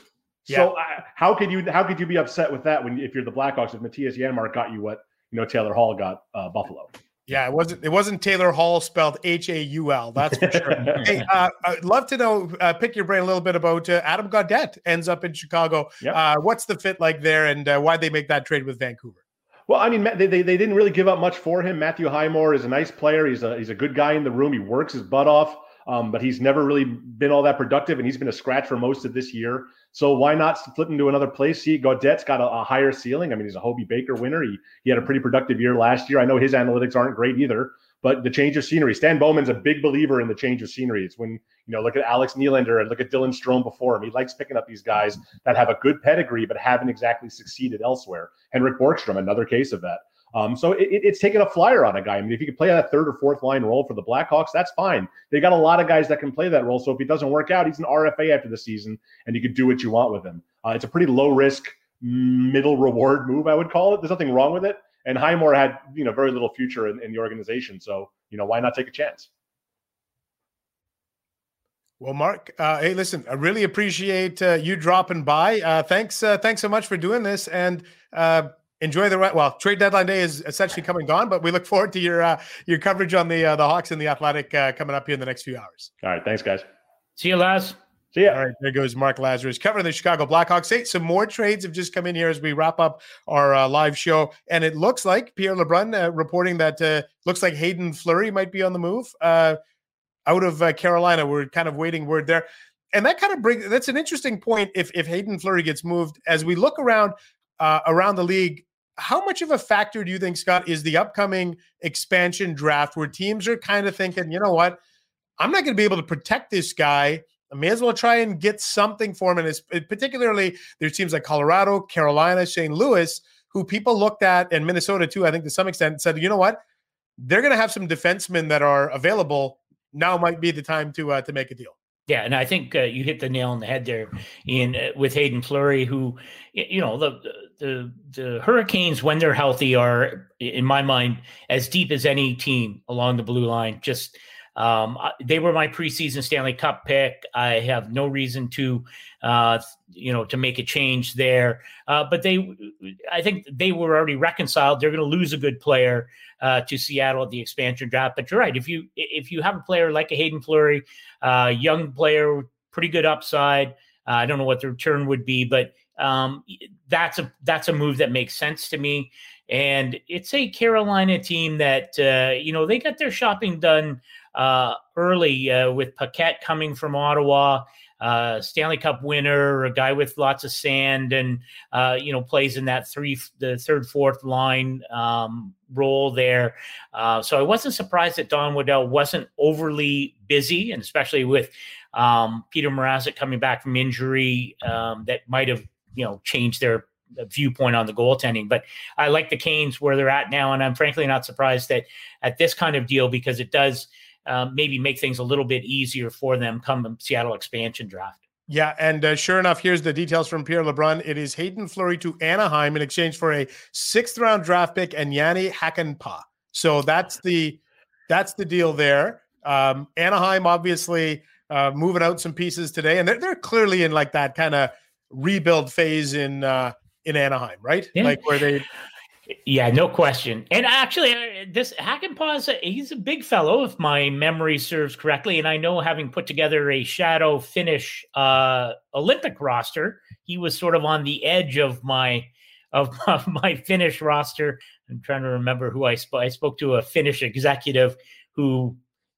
So yeah. Uh, how could you how could you be upset with that when if you're the Blackhawks, if Matthias Janmark got you what, you know, Taylor Hall got uh, Buffalo? Yeah, it wasn't it wasn't Taylor Hall spelled H A U L. That's for sure. Hey, uh, I'd love to know, uh, pick your brain a little bit about uh, Adam Gaudette ends up in Chicago. Yep. Uh, what's the fit like there, and uh, why'd they make that trade with Vancouver? Well, I mean, they, they they didn't really give up much for him. Matthew Highmore is a nice player. He's a he's a good guy in the room. He works his butt off, um, but he's never really been all that productive, and he's been a scratch for most of this year. So why not flip him to another place? See, Gaudette's got a, a higher ceiling. I mean, he's a Hobey Baker winner. He he had a pretty productive year last year. I know his analytics aren't great either, but the change of scenery. Stan Bowman's a big believer in the change of scenery. It's when, you know, look at Alex Nylander and look at Dylan Strome before him. He likes picking up these guys that have a good pedigree but haven't exactly succeeded elsewhere. Henrik Borgstrom, another case of that. Um, so it, it's taking a flyer on a guy. I mean, if you could play that third or fourth line role for the Blackhawks, that's fine. They got a lot of guys that can play that role. So if he doesn't work out, he's an R F A after the season, and you could do what you want with him. Uh, it's a pretty low risk, middle reward move, I would call it. There's nothing wrong with it. And Highmore had, you know, very little future in, in the organization. So, you know, why not take a chance? Well, Mark, uh, hey, listen, I really appreciate uh, you dropping by. Uh, thanks, uh, thanks so much for doing this, and uh, enjoy the right. Well, trade deadline day is essentially come and gone, but we look forward to your uh, your coverage on the uh, the Hawks and the Athletic uh, coming up here in the next few hours. All right, thanks, guys. See you, Laz. See ya. All right, there goes Mark Lazarus covering the Chicago Blackhawks. Hey, some more trades have just come in here as we wrap up our uh, live show, and it looks like Pierre LeBrun uh, reporting that uh, looks like Hayden Fleury might be on the move uh, out of uh, Carolina. We're kind of waiting word there, and that kind of brings that's an interesting point. If if Hayden Fleury gets moved, as we look around uh, around the league, how much of a factor do you think, Scott, is the upcoming expansion draft, where teams are kind of thinking, you know what, I'm not going to be able to protect this guy. I may as well try and get something for him. And it's, particularly, there's teams like Colorado, Carolina, Saint Louis, who people looked at, and Minnesota too, I think to some extent, said, you know what, they're going to have some defensemen that are available. Now might be the time to uh, to make a deal. Yeah, and I think uh, you hit the nail on the head there in uh, with Hayden Fleury, who, you know, the, the the Hurricanes, when they're healthy, are, in my mind, as deep as any team along the blue line. Just Um, they were my preseason Stanley Cup pick. I have no reason to, uh, you know, to make a change there. Uh, but they, I think they were already reconciled. They're going to lose a good player uh, to Seattle at the expansion draft. But you're right. If you if you have a player like a Hayden Fleury, uh, young player, pretty good upside. Uh, I don't know what the return would be, but um, that's a that's a move that makes sense to me. And it's a Carolina team that uh, you know, they got their shopping done uh, early uh, with Paquette coming from Ottawa, uh, Stanley Cup winner, a guy with lots of sand, and uh, you know, plays in that three, the third, fourth line um, role there. Uh, so I wasn't surprised that Don Waddell wasn't overly busy, and especially with um, Peter Mrazek coming back from injury, um, that might have, you know, changed their viewpoint on the goaltending. But I like the Canes where they're at now, and I'm frankly not surprised that at this kind of deal, because it does um, maybe make things a little bit easier for them come the Seattle expansion draft. Yeah, and uh, sure enough, here's the details from Pierre LeBrun. It is Hayden Fleury to Anaheim in exchange for a sixth round draft pick and Yanni Hakanpää. So that's the that's the deal there. Um, Anaheim obviously uh, moving out some pieces today, and they're they're clearly in like that kind of rebuild phase in uh, in Anaheim, right? Yeah. Like where they. Yeah, no question. And actually, uh, this Hakanpää, he's a big fellow, if my memory serves correctly. And I know, having put together a shadow Finnish uh, Olympic roster, he was sort of on the edge of my of, of my Finnish roster. I'm trying to remember who I spoke. I spoke to a Finnish executive who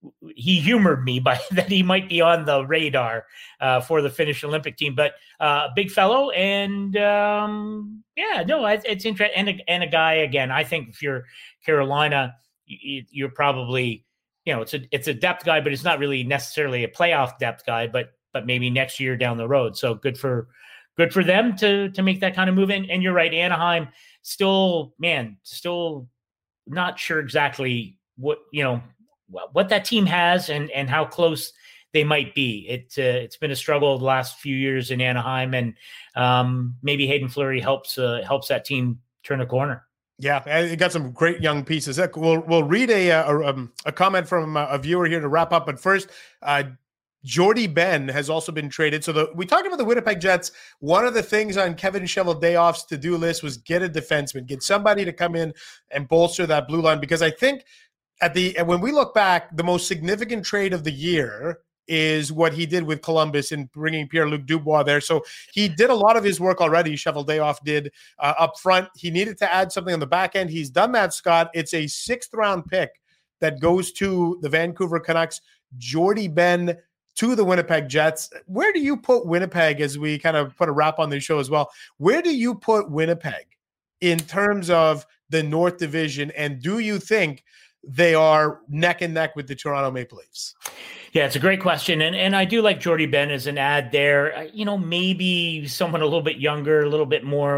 he humored me by that he might be on the radar uh, for the Finnish Olympic team, but a uh, big fellow. And um, yeah, no, it's, it's interesting. And a, and a guy, again, I think if you're Carolina, you, you're probably, you know, it's a, it's a depth guy, but it's not really necessarily a playoff depth guy, but, but maybe next year down the road. So good for, good for them to, to make that kind of move. And, and you're right. Anaheim still, man, still not sure exactly what, you know, what that team has and, and how close they might be. It, uh, it's been a struggle the last few years in Anaheim, and um, maybe Hayden Fleury helps uh, helps that team turn a corner. Yeah, it got some great young pieces. We'll we'll read a a, um, a comment from a viewer here to wrap up. But first, uh, Jordy Ben has also been traded. So the, we talked about the Winnipeg Jets. One of the things on Kevin Cheveldayoff's to-do list was get a defenseman, get somebody to come in and bolster that blue line, because I think At the when we look back, the most significant trade of the year is what he did with Columbus in bringing Pierre-Luc Dubois there. So he did a lot of his work already. Cheveldayoff did uh, up front. He needed to add something on the back end. He's done that, Scott. It's a sixth round pick that goes to the Vancouver Canucks. Jordy Ben to the Winnipeg Jets. Where do you put Winnipeg, as we kind of put a wrap on this show as well? Where do you put Winnipeg in terms of the North Division? And do you think they are neck and neck with the Toronto Maple Leafs? Yeah, it's a great question. And and I do like Jordy Ben as an ad there. You know, maybe someone a little bit younger, a little bit more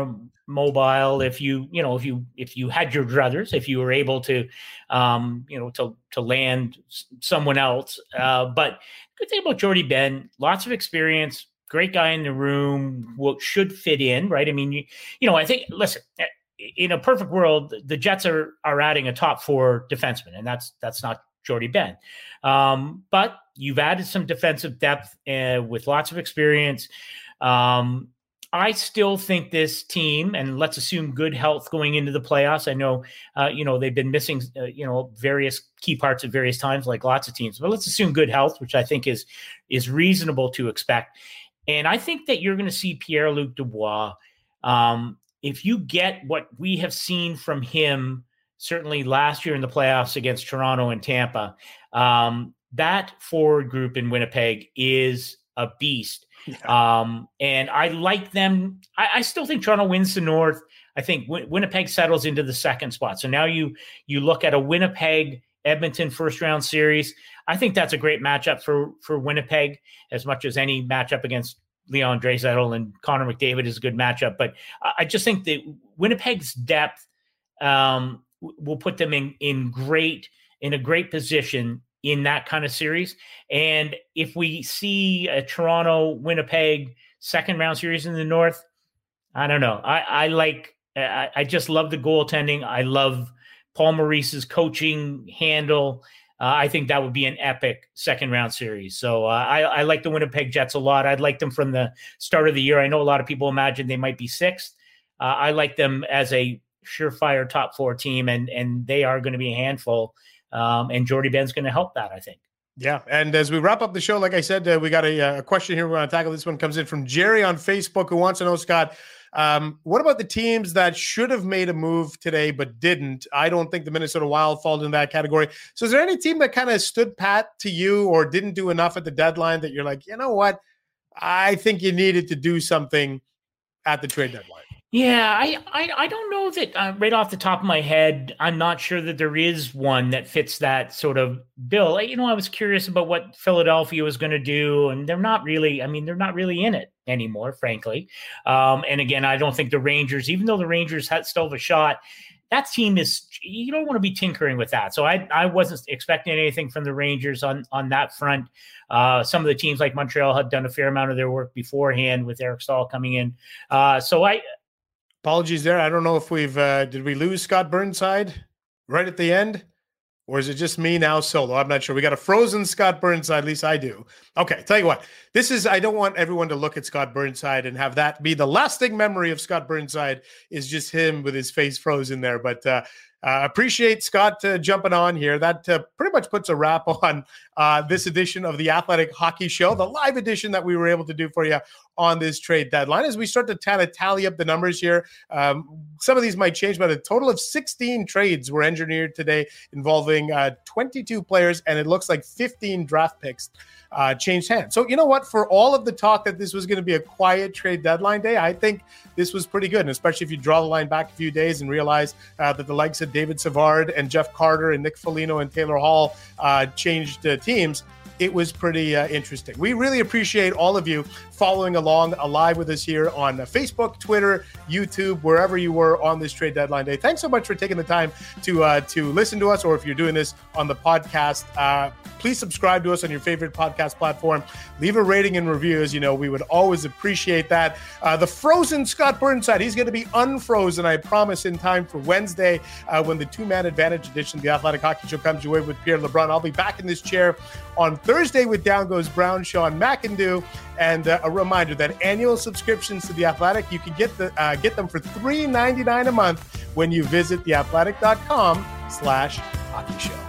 mobile if you, you know, if you, if you had your druthers, if you were able to, um, you know, to, to land someone else. Uh, but good thing about Jordie Benn, lots of experience, great guy in the room, what should fit in, right? I mean, you, you know, I think, listen, in a perfect world, the Jets are, are adding a top four defenseman, and that's, that's not Jordie Benn. Um, but you've added some defensive depth uh, with lots of experience. Um, I still think this team, and let's assume good health going into the playoffs. I know, uh, you know, they've been missing, uh, you know, various key parts at various times, like lots of teams. But let's assume good health, which I think is is reasonable to expect. And I think that you're going to see Pierre-Luc Dubois. Um, if you get what we have seen from him, certainly last year in the playoffs against Toronto and Tampa, um, that forward group in Winnipeg is a beast. Yeah. Um, and I like them. I, I still think Toronto wins the North. I think w- Winnipeg settles into the second spot. So now you you look at a Winnipeg Edmonton first round series. I think that's a great matchup for for Winnipeg, as much as any matchup against Leon Draisaitl and Connor McDavid is a good matchup. But I just think that Winnipeg's depth um, will put them in in great in a great position in that kind of series. And if we see a Toronto Winnipeg second round series in the North, I don't know. I, I like, I, I just love the goaltending. I love Paul Maurice's coaching handle. Uh, I think that would be an epic second round series. So uh, I, I like the Winnipeg Jets a lot. I'd like them from the start of the year. I know a lot of people imagine they might be sixth. Uh, I like them as a surefire top four team, and, and they are going to be a handful. Um, and Jordie Benn's going to help that, I think. Yeah. And as we wrap up the show, like I said, uh, we got a, a question here we want to tackle. This one comes in from Jerry on Facebook, who wants to know, Scott, um, what about the teams that should have made a move today but didn't? I don't think the Minnesota Wild falls in that category. So is there any team that kind of stood pat to you or didn't do enough at the deadline that you're like, you know what? I think you needed to do something at the trade deadline? Yeah, I, I, I don't know that uh, right off the top of my head, I'm not sure that there is one that fits that sort of bill. You know, I was curious about what Philadelphia was going to do, and they're not really, I mean, they're not really in it anymore, frankly. Um, and again, I don't think the Rangers, even though the Rangers had still have a shot, that team is, you don't want to be tinkering with that. So I I wasn't expecting anything from the Rangers on, on that front. Uh, some of the teams like Montreal had done a fair amount of their work beforehand with Eric Stahl coming in. Uh, so I, Apologies there. I don't know if we've, uh, did we lose Scott Burnside right at the end? Or is it just me now solo? I'm not sure. We got a frozen Scott Burnside. At least I do. Okay. Tell you what, this is, I don't want everyone to look at Scott Burnside and have that be the lasting memory of Scott Burnside is just him with his face frozen there. But, uh, Uh, appreciate Scott uh, jumping on here. That uh, pretty much puts a wrap on uh, this edition of the Athletic Hockey Show, the live edition that we were able to do for you on this trade deadline. As we start to kind of tally up the numbers here, um, some of these might change, but a total of sixteen trades were engineered today involving uh, twenty-two players, and it looks like fifteen draft picks uh, changed hands. So you know what? For all of the talk that this was going to be a quiet trade deadline day, I think this was pretty good, and especially if you draw the line back a few days and realize uh, that the likes of David Savard and Jeff Carter and Nick Foligno and Taylor Hall uh, changed uh, teams. It was pretty uh, interesting. We really appreciate all of you following along alive with us here on Facebook, Twitter, YouTube, wherever you were on this trade deadline day. Thanks so much for taking the time to uh, to listen to us, or if you're doing this on the podcast, uh, please subscribe to us on your favorite podcast platform. Leave a rating and review. As you know, we would always appreciate that. Uh, the frozen Scott Burnside, he's going to be unfrozen, I promise, in time for Wednesday uh, when the two-man advantage edition of the Athletic Hockey Show comes your way with Pierre LeBrun. I'll be back in this chair on Thursday with Down Goes Brown, Sean McIndoe. And uh, a reminder that annual subscriptions to The Athletic, you can get the uh, get them for three dollars and ninety-nine cents a month when you visit theathletic.com slash hockey show.